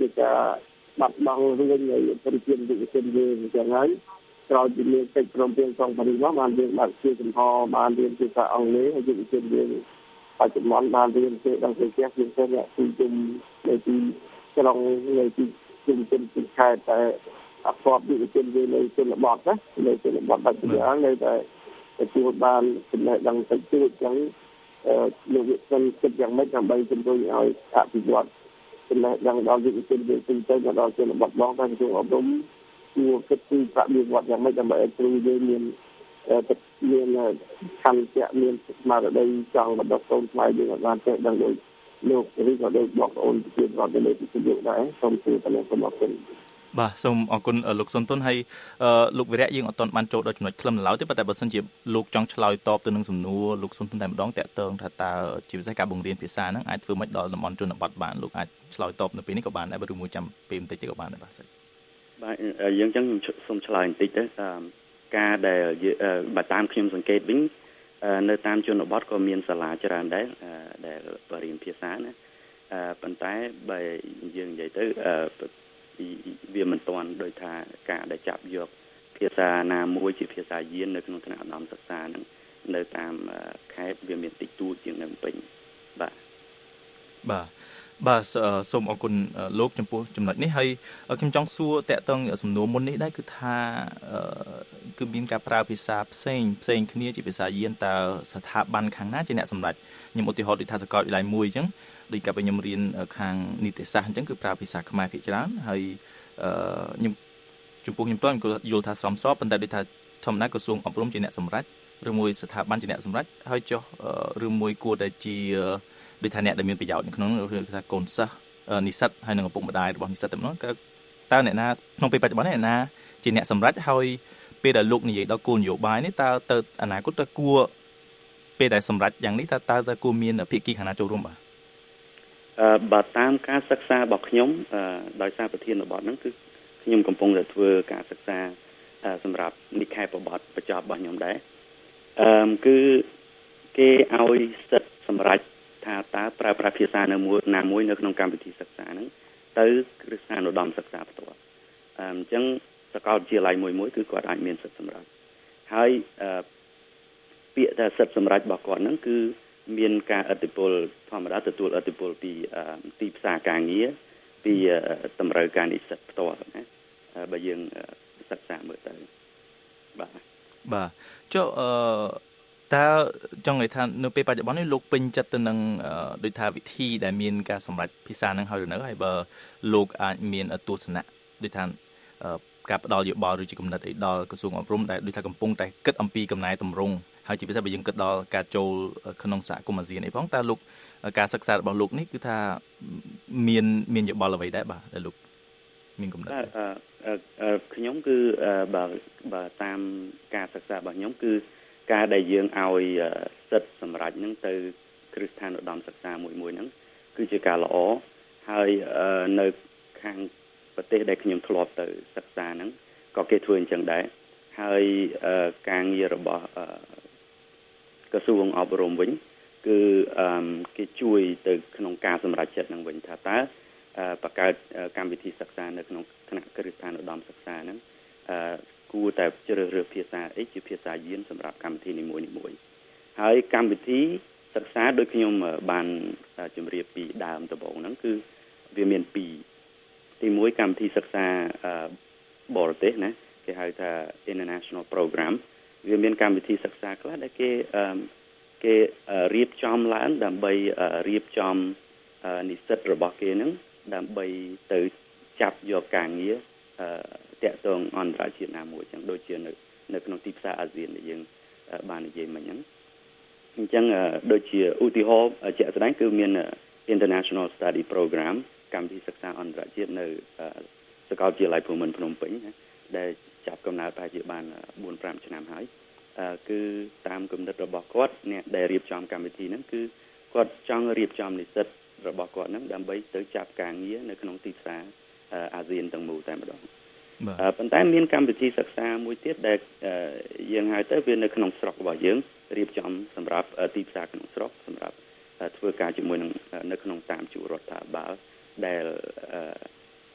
ជាការបាត់បង់រឿងនៃប្រព័ន្ធវិទ្យាសាស្ត្រយើងចឹងហើយក្រោយពីមានកិច្ចព្រមព្រៀងសងប៉ារីសមកបានយើងបើកជាចំហបានរៀនភាសាអង់គ្លេសហើយយុវជនយើងបច្ចុប្បន្នបានរៀនទៅដល់ប្រទេសជាងទៅអ្នកទីជុំនៅទីក្រុងនៅទីជុំជនទីខេត្តតែអបអបយុវជនយើងនៅជនបទណានៅជនបទបាត់បង់នៅតែទទួលបានចំណេះដឹងតិចតួចចឹងលោកវិទ្យាគិតយ៉ាងម៉េចដើម្បីជំរុញឲ្យអភិវឌ្ឍចំណេះដឹងដល់យុវជនយើងទីទៅដល់ជនបទបងតាមក្រសួងអប់រំគួរគិតពីប្រាក់បៀវត្សយ៉ាងម៉េចដើម្បីឲ្យគ្រូយើងមានមានខន្ទៈមានស្មារតីចង់បណ្ដុះកូនខ្មែរយើងឲ្យបានចេះដឹងដូចលោកឬក៏ដូចបងប្អូនជារដ្ឋនៃពិភពលោកដែរសូមជម្រាបតាមសូមអរគុណបាទសូមអរគុណលោកសុនតុនហើយលោកវិរៈយើងអត់ទាន់បានចូលដល់ចំណុចខ្លឹមឡើយទេប៉ុន្តែបើសិនជាលោកចង់ឆ្លើយតបទៅនឹងសំណួរលោកសុនតុនតែម្ដងតាក់ទងថាតើជាពិសេសការបង្រៀនភាសាហ្នឹងអាចធ្វើម៉េចដល់តំបន់ជនបទបានលោកអាចឆ្លើយតបនៅពេលនេះក៏បានដែរបើឬមួយចាំពេលបន្តិចទៀតក៏បានដែរបាទសិនបាទយើងអញ្ចឹងខ្ញុំសូមឆ្លើយបន្តិចទៅតាមការដែលបើតាមខ្ញុំសង្កេតវិញនៅតាមជនបទក៏មានសាលាច្រើនដែរដែលបរិញ្ញាបត្រភាសាណាប៉ុន្តែបើយើងនិយាយទៅវាមិនទាន់ដោយថាការដែលចាប់យកភាសាណាមួយជាភាសាយាននៅក្នុងថ្នាក់ឧត្តមសិក្សាហ្នឹងនៅតាមខេត្តវាមានតិចតួចជាងនៅពេញបាទបាទបាទសូមអរគុណលោកចំពោះចំណុចនេះហើយខ្ញុំចង់សួរតាក់ទងសំណួរមុននេះដែរគឺថាគឺមានការប្រើភាសាផ្សេងផ្សេងគ្នាជាភាសាយានតើស្ថាប័នខាងណាជាអ្នកសម្រេចខ្ញុំឧទាហរណ៍ដូចថាសាកលវិទ្យាល័យមួយអញ្ចឹងដូចកាលពេលខ្ញុំរៀនខាងនីតិសាស្ត្រអញ្ចឹងគឺប្រើភាសាខ្មែរភាគច្រើនហើយខ្ញុំចំពោះខ្ញុំតើខ្ញុំយល់ថាស្រមសពប៉ុន្តែដូចថាធម្មតាក្រសួងអប់រំជាអ្នកសម្រេចឬមួយស្ថាប័នជាអ្នកសម្រេចហើយចុះឬមួយគួរតែជាដូចថាអ្នកដែលមានប្រយោជន៍នៅក្នុងនោះគឺថាកូនសិស្សនិស្សិតហើយនិងឪពុកម្ដាយរបស់និស្សិតតែម្ដងតើតើអ្នកណាក្នុងពេលបច្ចុប្បន្ននេះអ្នកណាជាអ្នកសម្រេចហើយពេលដែលលោកនិយាយដល់គោលនយោបាយនេះតើទៅអនាគតតើគួរពេលដែលសម្រេចយ៉ាងនេះតើតើតើគួរមានភាគីខាងណាចូលរួមបាទអឺបាទតាមការសិក្សារបស់ខ្ញុំអឺដោយសារប្រធានបទហ្នឹងគឺខ្ញុំកំពុងតែធ្វើការសិក្សាសម្រាប់និក្ខេបបទបញ្ចប់របស់ខ្ញុំដែរអឺគឺគេឲ្យសិទ្ធិសម្រេចថាតើប្រើប្រាស់ភាសានៅមួយណាមួយនៅក្នុងកម្មវិធីសិក្សាហ្នឹងទៅគ្រឹះស្ថានឧត្តមសិក្សាផ្ទាល់អញ្ចឹងសាកលវិទ្យាល័យមួយមួយគឺគាត់អាចមានសិទ្ធិសម្រេចហើយពាក្យថាសិទ្ធិសម្រេចរបស់គាត់ហ្នឹងគឺមានការឥទ្ធិពលធម្មតាទទួលឥទ្ធិពលពីទីផ្សារការងារពីតម្រូវការនិស្សិតផ្ទាល់ណាបើយើងសិក្សាមើលទៅបាទបាទចុះអឺតើចង់និយាយថានៅពេលបច្ចុប្បន្ននេះលោកពេញចិត្តទៅនឹងដូចថាវិធីដែលមានការសម្រេចភាសានឹងហើយឬនៅហើយបើលោកអាចមានទស្សនៈដូចថាការផ្ដល់យោបល់ឬជាគំនិតអីដល់ក្រសួងអប់រំដែលដូចថាកំពុងតែគិតអំពីកំណែតម្រង់ហើយជាពិសេសបើយើងគិតដល់ការចូលក្នុងសហគមន៍អាស៊ានអីផងតើលោកការសិក្សារបស់លោកនេះគឺថាមានមានយោបល់អ្វីដែរបាទដែលលោកមានគំនិតខ្ញុំគឺបើបើតាមការសិក្សារបស់ខ្ញុំគឺការដែលយើងឲ្យសិទ្ធិសម្រេចហ្នឹងទៅគ្រឹះស្ថានឧត្តមសិក្សាមួយមួយហ្នឹងគឺជាការល្អហើយនៅខាងប្រទេសដែលខ្ញុំធ្លាប់ទៅសិក្សាហ្នឹងក៏គេធ្វើអញ្ចឹងដែរហើយការងាររបស់ក្រសួងអប់រំវិញគឺគេជួយទៅក្នុងការសម្រេចចិត្តហ្នឹងវិញថាតើបង្កើតកម្មវិធីសិក្សានៅក្នុងថ្នាក់គ្រឹះស្ថានឧត្តមសិក្សាហ្នឹងគួរតែជ្រើសរើសភាសាអីជាភាសាយានសម្រាប់កម្មវិធីនីមួយៗហើយកម្មវិធីសិក្សាដូចខ្ញុំបានជម្រាបពីដើមដំបូងហ្នឹងគឺវាមានពីរទីមួយកម្មវិធីសិក្សាបរទេសណាគេហៅថា international program វាមានកម្មវិធីសិក្សាខ្លះដែលគេគេរៀបចំឡើងដើម្បីរៀបចំនិស្សិតរបស់គេហ្នឹងដើម្បីទៅចាប់យកការងារតាក់ទងអន្តរជាតិណាមួយចឹងដូចជានៅនៅក្នុងទីផ្សារអាស៊ានដែលយើងបាននិយាយមិញហ្នឹងអញ្ចឹងដូចជាឧទាហរណ៍ជាក់ស្ដែងគឺមាន International Study Program កម្មវិធីសិក្សាអន្តរជាតិនៅសាកលវិទ្យាល័យភូមិន្ទភ្នំពេញណាដែលចាប់កំណើតប្រហែលជាបាន បួនប្រាំ ឆ្នាំហើយគឺតាមគំនិតរបស់គាត់អ្នកដែលរៀបចំកម្មវិធីហ្នឹងគឺគាត់ចង់រៀបចំនិស្សិតរបស់គាត់ហ្នឹងដើម្បីទៅចាប់ការងារនៅក្នុងទីផ្សារអាស៊ានទាំងមូលតែម្ដងប៉ុន្តែមានកម្មវិធីសិក្សាមួយទៀតដែលយើងហៅទៅវានៅក្នុងស្រុករបស់យើងរៀបចំសម្រាប់ទីផ្សារក្នុងស្រុកសម្រាប់ធ្វើការជាមួយនឹងនៅក្នុងតាមជួររដ្ឋាភិបាលដែល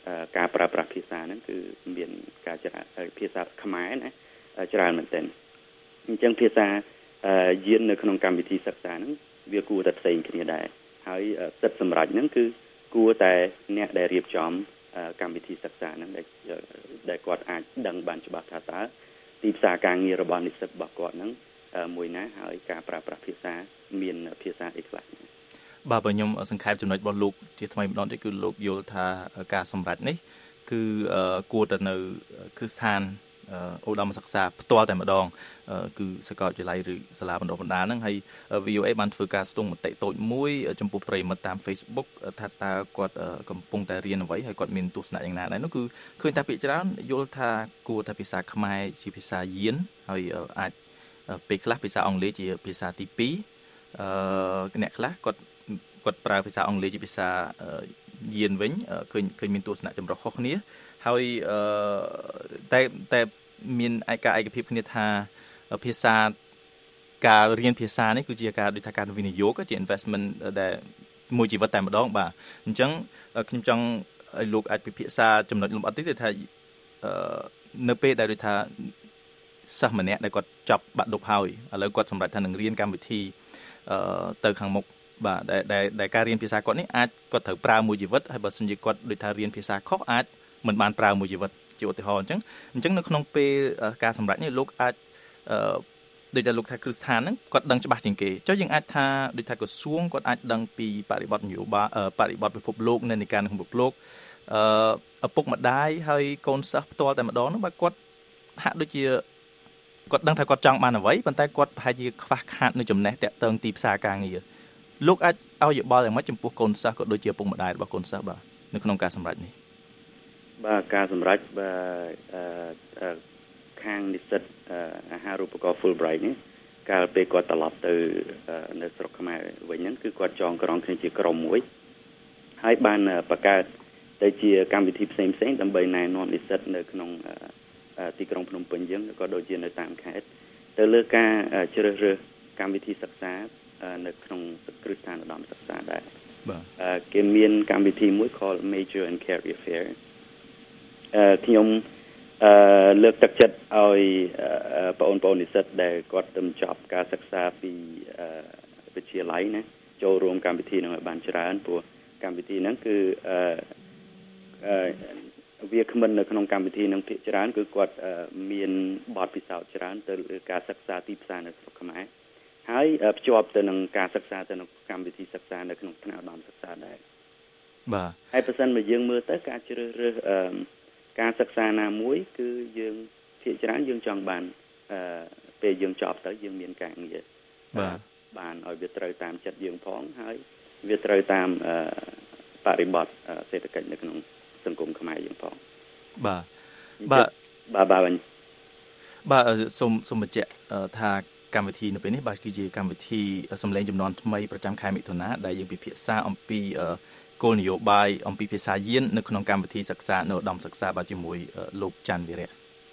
ការប្រើប្រាស់ភាសាហ្នឹងគឺមានការច្រើនភាសាខ្មែរណាច្រើនមែនទែនអញ្ចឹងភាសាយាននៅក្នុងកម្មវិធីសិក្សាហ្នឹងវាគួរតែផ្សេងគ្នាដែរហើយសិទ្ធិសម្រាប់ហ្នឹងគឺគួរតែអ្នកដែលរៀបចំកម្មវិធីសិក្សាហ្នឹងដែលដែលគាត់អាចដឹងបានច្បាស់ថាតើទីផ្សារការងាររបស់និស្សិតរបស់គាត់ហ្នឹងមួយណាហើយការប្រើប្រាស់ភាសាមានភាសាអីខ្លះបាទបើខ្ញុំសង្ខេបចំណុចរបស់លោកជាថ្មីម្ដងទៀតគឺលោកយល់ថាការសម្រេចនេះគឺគួរតែនៅគ្រឹះស្ថានឧត្តមសិក្សាផ្ទាល់តែម្ដងគឺសាកលវិទ្យាល័យឬសាលាបណ្ដុះបណ្ដាលហ្នឹងហើយ វី អូ អេ បានធ្វើការស្ទង់មតិតូចមួយចំពោះប្រិយមិត្តតាម Facebook ថាតើគាត់កំពុងតែរៀនអ្វីហើយគាត់មានទស្សនៈយ៉ាងណាដែរនោះគឺឃើញថាភាគច្រើនយល់ថាគួរតែភាសាខ្មែរជាភាសាយានហើយអាចពេលខ្លះភាសាអង់គ្លេសជាភាសាទីពីរអឺអ្នកខ្លះគាត់គាត់ប្រើភាសាអង់គ្លេសជាភាសាយានវិញឃើញឃើញមានទស្សនៈចម្រុះខុសគ្នាហើយតែតែមានឯកឯកភាពគ្នាថាភាសាការរៀនភាសានេះគឺជាការដូចថាការវិនិយោគជា investment ដែលមួយជីវិតតែម្ដងបាទអញ្ចឹងខ្ញុំចង់ឲ្យលោកអាចពិភាក្សាចំណុចលម្អិតតិចទៅថានៅពេលដែលដូចថាសិស្សម្នាក់ដែលគាត់ចប់បាក់ឌុបហើយឥឡូវគាត់សម្រេចថានឹងរៀនកម្មវិធីទៅខាងមុខបាទដែលដែលការរៀនភាសាគាត់នេះអាចគាត់ត្រូវប្រើមួយជីវិតហើយបើសិនជាគាត់ដូចថារៀនភាសាខុសអាចមិនបានប្រើមួយជីវិតជាឧទាហរណ៍អញ្ចឹងអញ្ចឹងនៅក្នុងពេលការសម្រេចនេះលោកអាចដូចតែលោកថាគ្រឹះស្ថានហ្នឹងគាត់ដឹងច្បាស់ជាងគេចុះយើងអាចថាដូចថាក្រសួងគាត់អាចដឹងពីបរិបទនយោបាយបរិបទពិភពលោកនៃនៃការក្នុងពិភពលោកអឺឪពុកម្ដាយហើយកូនសិស្សផ្ទាល់តែម្ដងហ្នឹងបើគាត់ហាក់ដូចជាគាត់ដឹងថាគាត់ចង់បានអ្វីប៉ុន្តែគាត់ប្រហែលជាខ្វះខាតនៅចំណេះតាក់ទងទីផ្សារការងារលោកអាចឲ្យយោបល់យ៉ាងម៉េចចំពោះកូនសិស្សក៏ដូចជាឪពុកម្ដាយរបស់កូនសិស្សបាទនៅក្នុងការសម្រេចនេះបាទការសម្រេចបាទខាងនិស្សិតអាហារូបករណ៍ Fulbright នេះកាលពេលគាត់ត្រឡប់ទៅនៅស្រុកខ្មែរវិញហ្នឹងគឺគាត់ចងក្រងគ្នាជាក្រុមមួយហើយបានបង្កើតទៅជាកម្មវិធីផ្សេងផ្សេងដើម្បីណែនាំនិស្សិតនៅក្នុងទីក្រុងភ្នំពេញយើងក៏ដូចជានៅតាមខេត្តទៅលើការជ្រើសរើសកម្មវិធីសិក្សានៅក្នុងគ្រឹះស្ថានឧត្តមសិក្សាដែរបាទគេមានកម្មវិធីមួយ called Major and Career Fair អឺខ្ញុំអឺលើកទឹកចិត្តឲ្យបងប្អូននិស្សិតដែលគាត់ទៅចប់ការសិក្សាពីវិទ្យាល័យណាចូលរួមកម្មវិធីនឹងឲ្យបានច្រើនព្រោះកម្មវិធីហ្នឹងគឺអឺអឺវាគ្មិននៅក្នុងកម្មវិធីនឹងភាគច្រើនគឺគាត់មានបទពិសោធន៍ច្រើនទៅលើការសិក្សាទីផ្សារនៅស្រុកខ្មែរហើយភ្ជាប់ទៅនឹងការសិក្សាទៅក្នុងកម្មវិធីសិក្សានៅក្នុងថ្នាក់ឧត្តមសិក្សាដែរបាទហើយបើសិនមកយើងមើលទៅការជ្រើសរើសអឺការសិក្សាណាមួយគឺយើងភាគច្រើនយើងចង់បានអឺពេលយើងចប់ទៅយើងមានការងារបាទបានឲ្យវាត្រូវតាមចិត្តយើងផងហើយវាត្រូវតាមអឺបរិបទសេដ្ឋកិច្ចនៅក្នុងសង្គមខ្មែរយើងផងបាទបាទបាទបាទបាទសូមសូមបញ្ជាក់ថាកម្មវិធីនៅពេលនេះបាទគឺជាកម្មវិធីសម្លេងចំនួនថ្មីប្រចាំខែមិថុនាដែលយើងពិភាក្សាអំពីគោលនយោបាយអំពីភាសាយាននៅក្នុងកម្មវិធីសិក្សានៅឧត្តមសិក្សាបាទជាមួយលោកច័ន្ទវិរៈ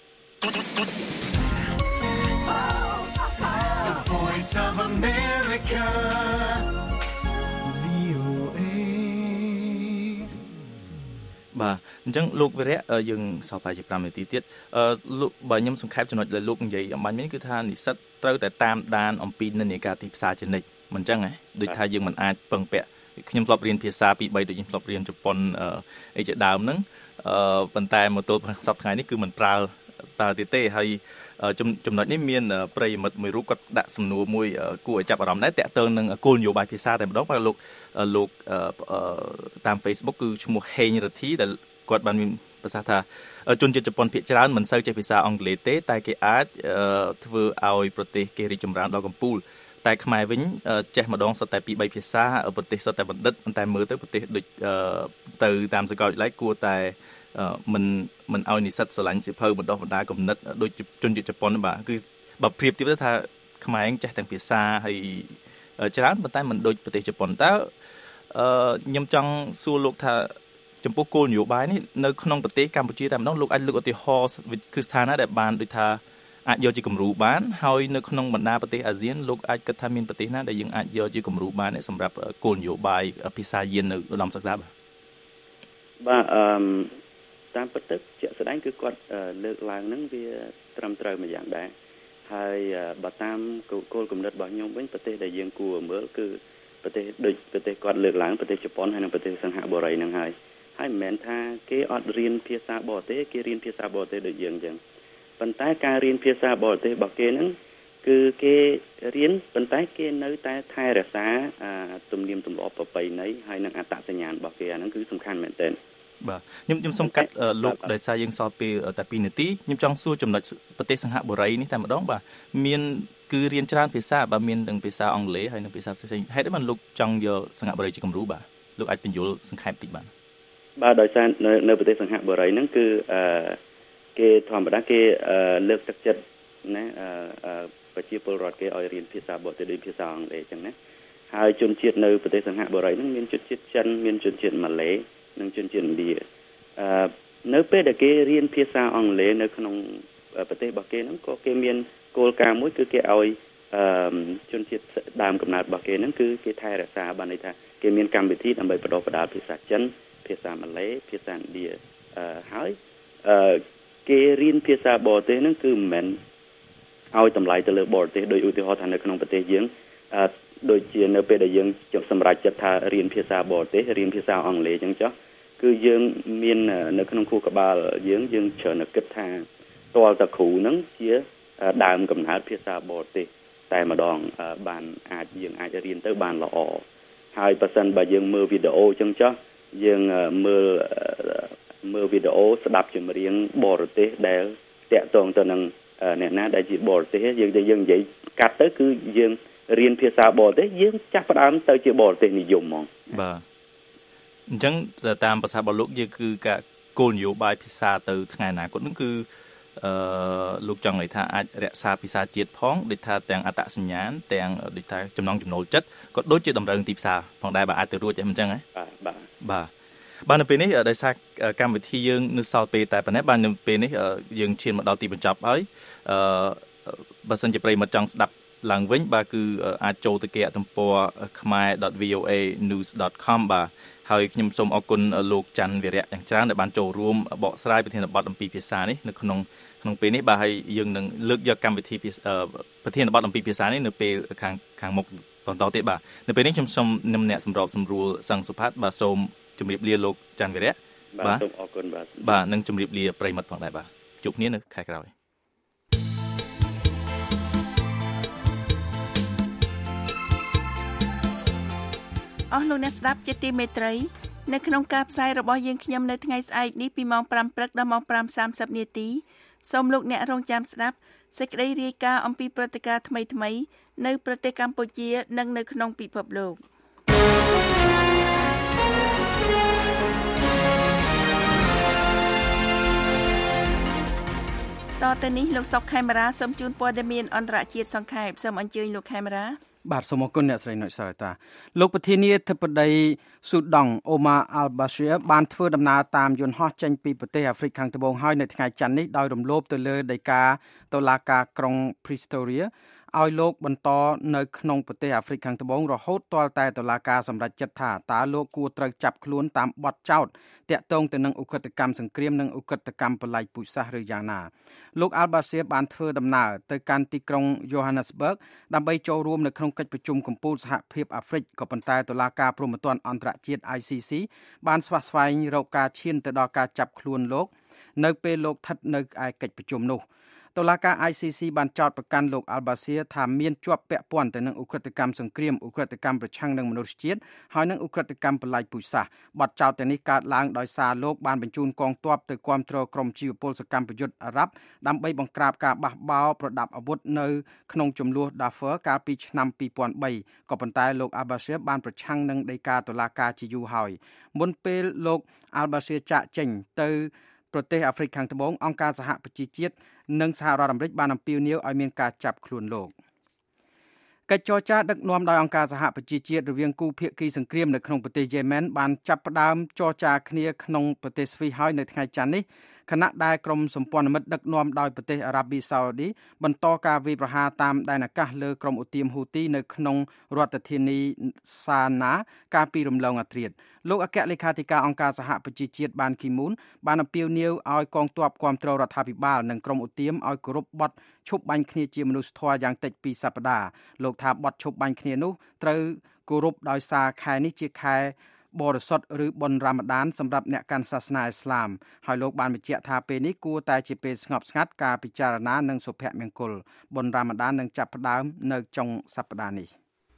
The Voice of America បាទអញ្ចឹងលោកវិរៈយើងសល់ប្រហែលជា5នាទីទៀតអឺលោកបើខ្ញុំសង្ខេបចំណុចដែលលោកនិយាយអំបញ្ញនេះគឺថានិស្សិតត្រូវតែតាមដានអំពីនិន្នាការទីផ្សារជានិច្ចមិនអញ្ចឹងហ៎ដូចថាយើងមិនអាចពឹងពាក់ខ្ញុំធ្លាប់រៀនភាសាពីរបីដូចខ្ញុំធ្លាប់រៀនជប៉ុនអីជាដើមហ្នឹងអឺប៉ុន្តែមកទល់សប្តាហ៍ថ្ងៃនេះគឺមិនប្រើប្រើទៀតទេហើយចំណុចនេះមានប្រិយមិត្តមួយរូបគាត់ដាក់សំណួរមួយគួរឲ្យចាប់អារម្មណ៍ដែរតាក់ទងនឹងគោលនយោបាយភាសាតែម្ដងបាទលោកលោកតាម Facebook គឺឈ្មោះហេងរទ្ធីដែលគាត់បានមានប្រសាសន៍ថាជនជាតិជប៉ុនភាគច្រើនមិនសូវចេះភាសាអង់គ្លេសទេតែគេអាចធ្វើឲ្យប្រទេសគេរីកចម្រើនដល់កំពូលតែខ្មែរវិញចេះម្ដងសុទ្ធតែពីរបីភាសាប្រទេសសុទ្ធតែបណ្ឌិតតែមើលទៅប្រទេសដូចទៅតាមសាកលវិទ្យាល័យគួរតែមិនមិនឲ្យនិស្សិតស្រឡាញ់សៀវភៅបណ្ដុះបណ្ដាលគំនិតដូចជនជាតិជប៉ុនបាទគឺបើប្រៀបធៀបទៅថាខ្មែរចេះទាំងភាសាហើយច្រើនប៉ុន្តែមិនដូចប្រទេសជប៉ុនតើអឺខ្ញុំចង់សួរលោកថាចំពោះគោលនយោបាយនេះនៅក្នុងប្រទេសកម្ពុជាតែម្ដងលោកអាចលើកឧទាហរណ៍គ្រឹះស្ថានណាដែលបានដូចថាអាចយកជាគំរូបានហើយនៅក្នុងបណ្ដាប្រទេសអាស៊ានលោកអាចគិតថាមានប្រទេសណាដែលយើងអាចយកជាគំរូបានសម្រាប់គោលនយោបាយភាសាយាននៅឧត្តមសិក្សាបាទបាទអឺតាមពិតទៅជាក់ស្ដែងគឺគាត់លើកឡើងហ្នឹងវាត្រឹមត្រូវមួយយ៉ាងដែរហើយបើតាមគោលគំនិតរបស់ខ្ញុំវិញប្រទេសដែលយើងគួរមើលគឺប្រទេសដូចប្រទេសគាត់លើកឡើងប្រទេសជប៉ុនហើយនិងប្រទេសសិង្ហបុរីហ្នឹងហើយហើយមិនមែនថាគេអត់រៀនភាសាបរទេសគេរៀនភាសាបរទេសដូចយើងអញ្ចឹងប៉ុន្តែការរៀនភាសាបរទេសរបស់គេហ្នឹងគឺគេរៀនប៉ុន្តែគេនៅតែថែរក្សាទំនៀមទម្លាប់ប្រពៃណីហើយនិងអត្តសញ្ញាណរបស់គេអាហ្នឹងគឺសំខាន់មែនទែនបាទខ្ញុំខ្ញុំសូមកាត់លោកដោយសារយើងសល់ពេលតែពីរនាទីខ្ញុំចង់សួរចំណុចប្រទេសសិង្ហបុរីនេះតែម្ដងបាទមានគឺរៀនច្រើនភាសាបាទមានទាំងភាសាអង់គ្លេសហើយនិងភាសាផ្សេងៗហេតុអីបានលោកចង់យកសិង្ហបុរីជាគំរូបាទលោកអាចបញ្យល់សង្ខេបតិចបាទបាទដោយសារនៅនៅប្រទេសសិង្ហបុរីហ្នឹងគឺអឺគេធម្មតាគេលើកទឹកចិត្តណាអឺប្រជាពលរដ្ឋគេឲ្យរៀនភាសាបរទេសដូចភាសាអង់គ្លេសអញ្ចឹងណាហើយជនជាតិនៅប្រទេសសិង្ហបុរីហ្នឹងមានជនជាតិចិនមានជនជាតិម៉ាឡេនិងជនជាតិឥណ្ឌាអឺនៅពេលដែលគេរៀនភាសាអង់គ្លេសនៅក្នុងប្រទេសរបស់គេហ្នឹងក៏គេមានគោលការណ៍មួយគឺគេឲ្យអឺជនជាតិដើមកំណើតរបស់គេហ្នឹងគឺគេថែរក្សាបានន័យថាគេមានកម្មវិធីដើម្បីបណ្ដុះបណ្ដាលភាសាចិនភាសាម៉ាឡេភាសាឥណ្ឌាអឺហើយអឺគេរៀនភាសាបរទេសហ្នឹងគឺមិនមែនឲ្យតម្លៃទៅលើបរទេសដោយឧទាហរណ៍ថានៅក្នុងប្រទេសយើងអឺដូចជានៅពេលដែលយើងសម្រេចចិត្តថារៀនភាសាបរទេសរៀនភាសាអង់គ្លេសអញ្ចឹងចុះគឺយើងមាននៅក្នុងខួរក្បាលយើងយើងច្រើនគិតថាតលតាគ្រូហ្នឹងជាដើមកំណើតភាសាបរទេសតែម្ដងបានអាចយើងអាចរៀនទៅបានល្អហើយបើសិនបើយើងមើលវីដេអូអញ្ចឹងចុះយើងមើលមើលវីដេអូស្ដាប់ចម្រៀងបរទេសដែលតាក់ទងទៅនឹងអ្នកណាដែលជាបរទេសយើងតែយើងនិយាយកាត់ទៅគឺយើងរៀនភាសាបរទេសយើងចាស់ផ្ដើមទៅជាបរទេសនិយមហ្មងបាទអញ្ចឹងតាមភាសារបស់លោកយើងគឺការគោលនយោបាយភាសាទៅថ្ងៃអនាគតហ្នឹងគឺអឺលោកចង់និយាយថាអាចរក្សាភាសាជាតិផងដូចថាទាំងអត្តសញ្ញាណទាំងដូចថាចំណងចំណូលចិត្តក៏ដូចជាតម្រូវទីផ្សារផងដែរបាទអាចទៅរួចអញ្ចឹងហ៎បាទបាទបាទបាទនៅពេលនេះដោយសារកម្មវិធីយើងនៅសល់ពេលតែប៉ុណ្ណេះបាទនៅពេលនេះយើងឈានមកដល់ទីបញ្ចប់ហើយអឺបើសិនជាប្រិយមិត្តចង់ស្ដាប់ឡើងវិញបាទគឺអាចចូលទៅគេហទំព័រ khmer dot v o a news dot com បាទហើយខ្ញុំសូមអរគុណលោកច័ន្ទវីរៈយ៉ាងច្រើនដែលបានចូលរួមបកស្រាយប្រធានបទអំពីភាសានេះនៅក្នុងក្នុងពេលនេះបាទហើយយើងនឹងលើកយកកម្មវិធីប្រធានបទអំពីភាសានេះនៅពេលខាងខាងមុខបន្តទៀតបាទនៅពេលនេះខ្ញុំសូមនិមអ្នកសម្របសម្រួលសង្ឃសុផាតបាទសូមជម្រាបលាលោកច័ន្ទវីរៈបាទសូមអរគុណបាទបាទនិងជម្រាបលាប្រិយមិត្តផងដែរបាទជួបគ្នានៅខែក្រោយអស់លោកអ្នកស្ដាប់ជាទីមេត្រីនៅក្នុងការផ្សាយរបស់យើងខ្ញុំនៅថ្ងៃស្អែកនេះពីម៉ោងប្រាំព្រឹកដល់ម៉ោងប្រាំសាមសិបនាទីសូមលោកអ្នករងចាំស្ដាប់សេចក្តីរាយការណ៍អំពីព្រឹត្តិការណ៍ថ្មីៗនៅប្រទេសកម្ពុជានិងនៅក្នុងពិភពលោកតទៅនេះលោកសុកខេមរាសូមជូនព័ត៌មានអន្តរជាតិសង្ខេបសូមអញ្ជើញលោកខេមរាបាទសូមអរគុណអ្នកស្រីនុចសារតាលោកប្រធានាធិបតីស៊ូដង់អូម៉ាអាល់បាស៊ីរបានធ្វើដំណើរតាមយន្តហោះចេញពីប្រទេសអាហ្វ្រិកខាងត្បូងហើយនៅថ្ងៃច័ន្ទនេះដោយរំលោភទៅលើដីកាតុលាការក្រុង Pretoria ឲ្យលោកបន្តនៅក្នុងប្រទេសអាហ្វ្រិកខាងត្បូងរហូតទាល់តែតុលាការសម្រេចចិត្តថាតើលោកគួរត្រូវចាប់ខ្លួនតាមបទចោទតាក់ទងទៅនឹងឧក្រិដ្ឋកម្មសង្គ្រាមនិងឧក្រិដ្ឋកម្មបល្ល័ង្កពូជសាសន៍ឬយ៉ាងណាលោកអាល់បាស៊ីរបានធ្វើដំណើរទៅកាន់ទីក្រុង Johannesburg ដើម្បីចូលរួមនៅក្នុងកិច្ចប្រជុំកំពូលសហភាពអាហ្វ្រិកក៏ប៉ុន្តែតុលាការព្រហ្មទណ្ឌអន្តរជាតិ I C C បានស្វះស្វែងរកការឈានទៅដល់ការចាប់ខ្លួនលោកនៅពេលលោកស្ថិតនៅឯកិច្ចប្រជុំនោះតុលាការ I C C បានចោទប្រកាន់លោក Al-Bashir ថាមានជាប់ពាក់ព័ន្ធទៅនឹងឧក្រិដ្ឋកម្មសង្គ្រាមឧក្រិដ្ឋកម្មប្រឆាំងនឹងមនុស្សជាតិហើយនិងឧក្រិដ្ឋកម្មបល្ល័ង្កពូជសាសន៍បទចោទទាំងនេះកើតឡើងដោយសារលោកបានបញ្ជូនកងទ័ពទៅគាំទ្រក្រុមជីវពលសកម្មប្រយុទ្ធអារ៉ាប់ដើម្បីបង្ក្រាបការបះបោរប្រដាប់អាវុធនៅក្នុងចំនួន Darfur កាលពីឆ្នាំពីរពាន់បីក៏ប៉ុន្តែលោក Al-Bashir បានប្រឆាំងនឹងដីកាតុលាការជាយូរហើយមុនពេលលោក Al-Bashir ចាកចេញទៅប្រទេសអាហ្វ្រិកខាងត្បូងអង្គការសហប្រជាជាតិនិងសហរដ្ឋអាមេរិកបានអំពាវនាវឲ្យមានការចាប់ខ្លួនលោកកិច្ចចរចាដឹកនាំដោយអង្គការសហប្រជាជាតិរវាងគូភាគីសង្គ្រាមនៅក្នុងប្រទេសយេម៉ែនបានចាប់ផ្ដើមចរចាគ្នាក្នុងប្រទេសស្វីសហើយនៅថ្ងៃច័ន្ទនេះខណៈដែលក្រមសម្ព័ន្ធមិត្តដឹកនាំដោយប្រទេសអារ៉ាប៊ីសាអូឌីបន្តការវាយប្រហារតាមដែនអាកាសលើក្រុមឧទាមហ៊ូទីនៅក្នុងរដ្ឋធានីសាណាកាលពីរំលងអាធ្រាត្រលោកអគ្គលេខាធិការអង្គការសហប្រជាជាតិបានគីមូនបានអំពាវនាវឲ្យកងទ័ពគាំទ្ររដ្ឋាភិបាលនិងក្រុមឧទាមឲ្យគោរពបទឈប់បាញ់គ្នាជាមនុស្សធម៌យ៉ាងតិចពីរសប្តាហ៍លោកថាបទឈប់បាញ់គ្នានោះត្រូវគោរពដោយសារខែនេះជាខែបរិសុទ្ធឬបុណ្យរ៉ាម៉ាឌានសម្រាប់អ្នកកាន់សាសនាអ៊ីស្លាមហើយលោកបានបញ្ជាក់ថាពេលនេះគួរតែជាពេលស្ងប់ស្ងាត់ការពិចារណានិងសុភមង្គលបុណ្យរ៉ាម៉ាឌាននឹងចាប់ផ្ដើមនៅចុងសប្តាហ៍នេះ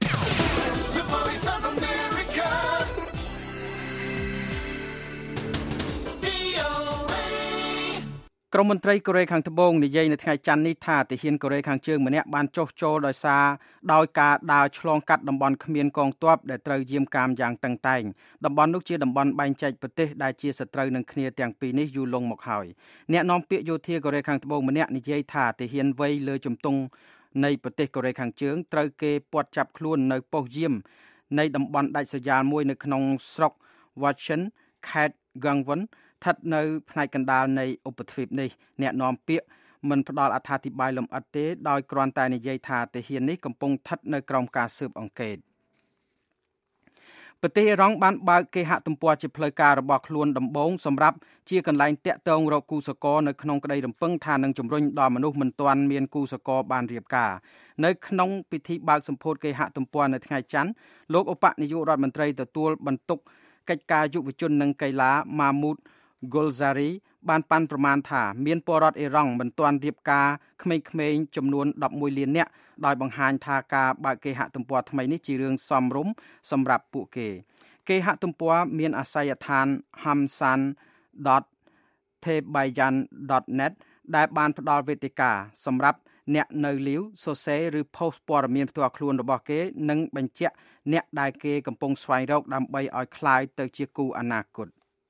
ក្រមមន្ត្រីកូរ៉េខាងត្បូងនិយាយនៅថ្ងៃច័ន្ទនេះថាទាហានកូរ៉េខាងជើងម្នាក់បានចុះចូលដោយសារដោយការដើរឆ្លងកាត់តំបន់គ្មានកងទ័ពដែលត្រូវយាមកាមយ៉ាងតឹងតែងតំបន់នោះជាតំបន់បែងចែកប្រទេសដែលជាសត្រូវនឹងគ្នាទាំងពីរនេះយូរលង់មកហើយអ្នកនាំពាក្យយោធាកូរ៉េខាងត្បូងម្នាក់និយាយថាទាហានវ័យលើជំទង់នៃប្រទេសកូរ៉េខាងជើងត្រូវគេពាត់ចាប់ខ្លួននៅប៉ុស្តិ៍យាមនៃតំបន់ដាច់ស្រយាលមួយនៅក្នុងស្រុក Wachin ខេត្ត Gangwonស្ថិតនៅផ្នែកកណ្ដាលនៃឧបទ្វីបនេះអ្នកនាំពាក្យមិនផ្ដល់អត្ថាធិប្បាយលម្អិតទេដោយគ្រាន់តែនិយាយថាទាហាននេះកំពុងស្ថិតនៅក្រោមការស៊ើបអង្កេតប្រទេសអ៊ីរ៉ង់បានបើកគេហទំព័រជាផ្លូវការរបស់ខ្លួនដំបូងសម្រាប់ជាកន្លែងតាក់ទងរកគូសកលនៅក្នុងក្តីរំពឹងថានឹងជំរុញដល់មនុស្សមិនទាន់មានគូសកលបានរៀបការនៅក្នុងពិធីបើកសម្ពោធគេហទំព័រនៅថ្ងៃច័ន្ទលោកឧបនាយករដ្ឋមន្ត្រីទទួលបន្ទុកកិច្ចការយុវជននិងកីឡាម៉ាមូតGolzari បានប៉ាន់ប្រមាណថាមានពលរដ្ឋអ៊ីរ៉ង់មិនទាន់រៀបការក្មេងៗចំនួនដប់មួយលាននាក់ដោយបង្ហាញថាការបើកគេហទំព័រថ្មីនេះជារឿងសមរម្យសម្រាប់ពួកគេគេហទំព័រមានអាសយដ្ឋាន hamsan dot thebayan dot net ដែលបានផ្ដល់វេទិកាសម្រាប់អ្នកនៅលាវសរសេរឬ post ព័ត៌មានផ្ទាល់ខ្លួនរបស់គេនិងបញ្ជាក់អ្នកដែលគេកំពុងស្វែងរកដើម្បីឲ្យคล้ายទៅជាគូអនាគត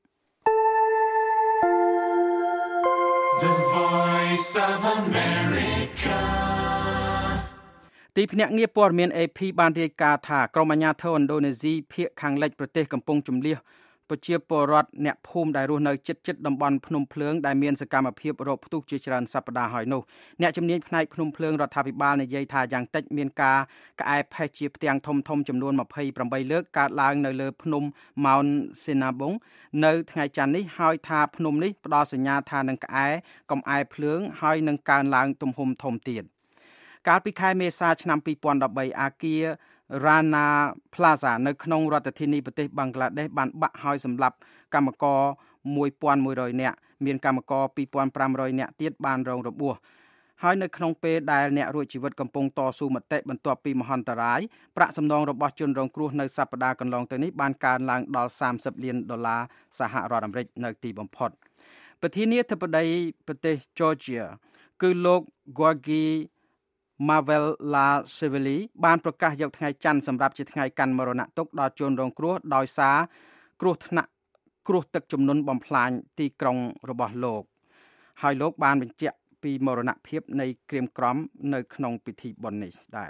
The Voice of America ទីភ្នាក់ងារព័ត៌មាន เอ พี បានរាយការណ៍ថាក្រុមអាជ្ញាធរឥណ្ឌូនេស៊ីភាគខាងលិចប្រទេសកំពុងជម្លៀសប្រជាពលរដ្ឋអ្នកភូមិដែលរស់នៅជិតជិតតំបន់ភ្នំភ្លើងដែលមានសកម្មភាពរកផ្ទុះជាច្រើនសប្តាហ៍ហើយនោះអ្នកជំនាញផ្នែកភ្នំភ្លើងរដ្ឋាភិបាលនិយាយថាយ៉ាងតិចមានការក្អែផេះជាផ្ទាំងធំធំចំនួនម្ភៃប្រាំបីលើកកើតឡើងនៅលើភ្នំ Mount Sinabung នៅថ្ងៃច័ន្ទនេះហើយថាភ្នំនេះផ្ដល់សញ្ញាថានឹងក្អែកំអែភ្លើងហើយនឹងកើនឡើងទំហំធំទៀតកាលពីខែមេសាឆ្នាំពីរពាន់ដប់បីអាគារRana Plaza នៅក្នុងរដ្ឋធានីប្រទេសបង់ក្លាដេសបានបាក់ហើយសម្លាប់កម្មករមួយពាន់មួយរយនាក់មានកម្មករពីរពាន់ប្រាំរយនាក់ទៀតបានរងរបួសហើយនៅក្នុងពេលដែលអ្នករួចជីវិតកំពុងតស៊ូមតិបន្ទាប់ពីមហន្តរាយប្រាក់សំណងរបស់ជនរងគ្រោះនៅសប្តាហ៍កន្លងទៅនេះបានកើនឡើងដល់សាមសិបលានដុល្លារសហរដ្ឋអាមេរិកនៅទីបំផុតប្រធានាធិបតីប្រទេស Georgia គឺលោក Guagi Mavela Seveli បានប្រកាសយកថ្ងៃច័ន្ទសម្រាប់ជាថ្ងៃកាន់មរណទុក្ខដល់ជនរងគ្រោះដោយសារគ្រោះថ្នាក់គ្រោះទឹកជំនន់បំផ្លាញទីក្រុងរបស់លោកហើយលោកបានបញ្ជាក់ពីមរណភាពនៃក្រៀមក្រំនៅក្នុងពិធីបុណ្យនេះដែរ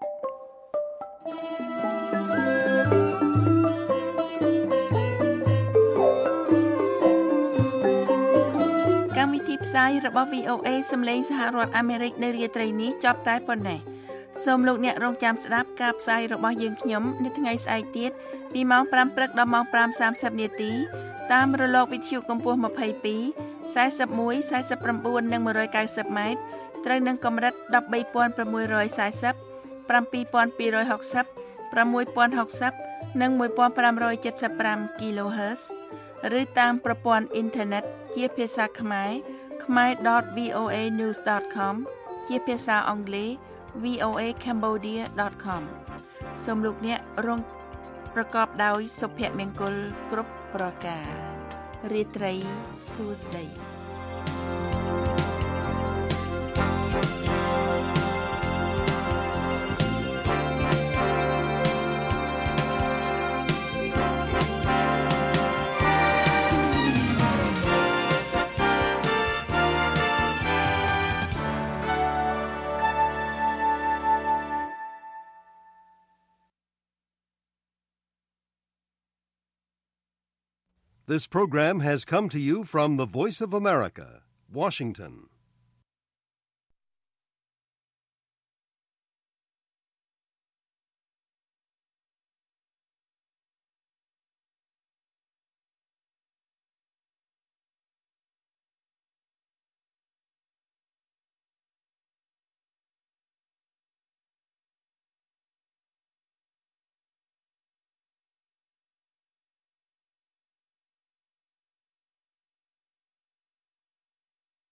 កម្មវិធីផ្សាយរបស់ វី អូ เอ សំឡេងសហរដ្ឋអាមេរិកនៅរាត្រីនេះចប់តែប៉ុណ្ណេះសូមលោកអ្នករងចាំស្ដាប់ការផ្សាយរបស់យើងខ្ញុំនៅថ្ងៃស្អែកទៀតពីម៉ោងប្រាំព្រឹកដល់ម៉ោងប្រាំសាមសិបនាទីតាមរលកវិទ្យុកម្ពស់ម្ភៃពីរ សែសិបមួយ សែសិប៩ និងមួយរយកៅសិបម៉ែត្រត្រូវនឹងកម្រិតដប់បីពាន់ប្រាំមួយរយសែសិប ប្រាំពីរពាន់ពីររយហុកសិប ប្រាំមួយពាន់ហុកសិប និងមួយពាន់ប្រាំរយседមប្រាំ គីឡូហឺត ឬតាមប្រព័ន្ធអ៊ីនធឺណិតជាភាសាខ្មែរ ខ្មែរ ដត វី អូ เอ นิวส์ ដត com ជាភាសាអង់គ្លេស វី អូ เอ cambodia ដត com សូមលោកអ្នករងប្រកបដោយសុភមង្គលគ្រប់ប្រការរាត្រីសួស្តី This program has come to you from the Voice of America, Washington.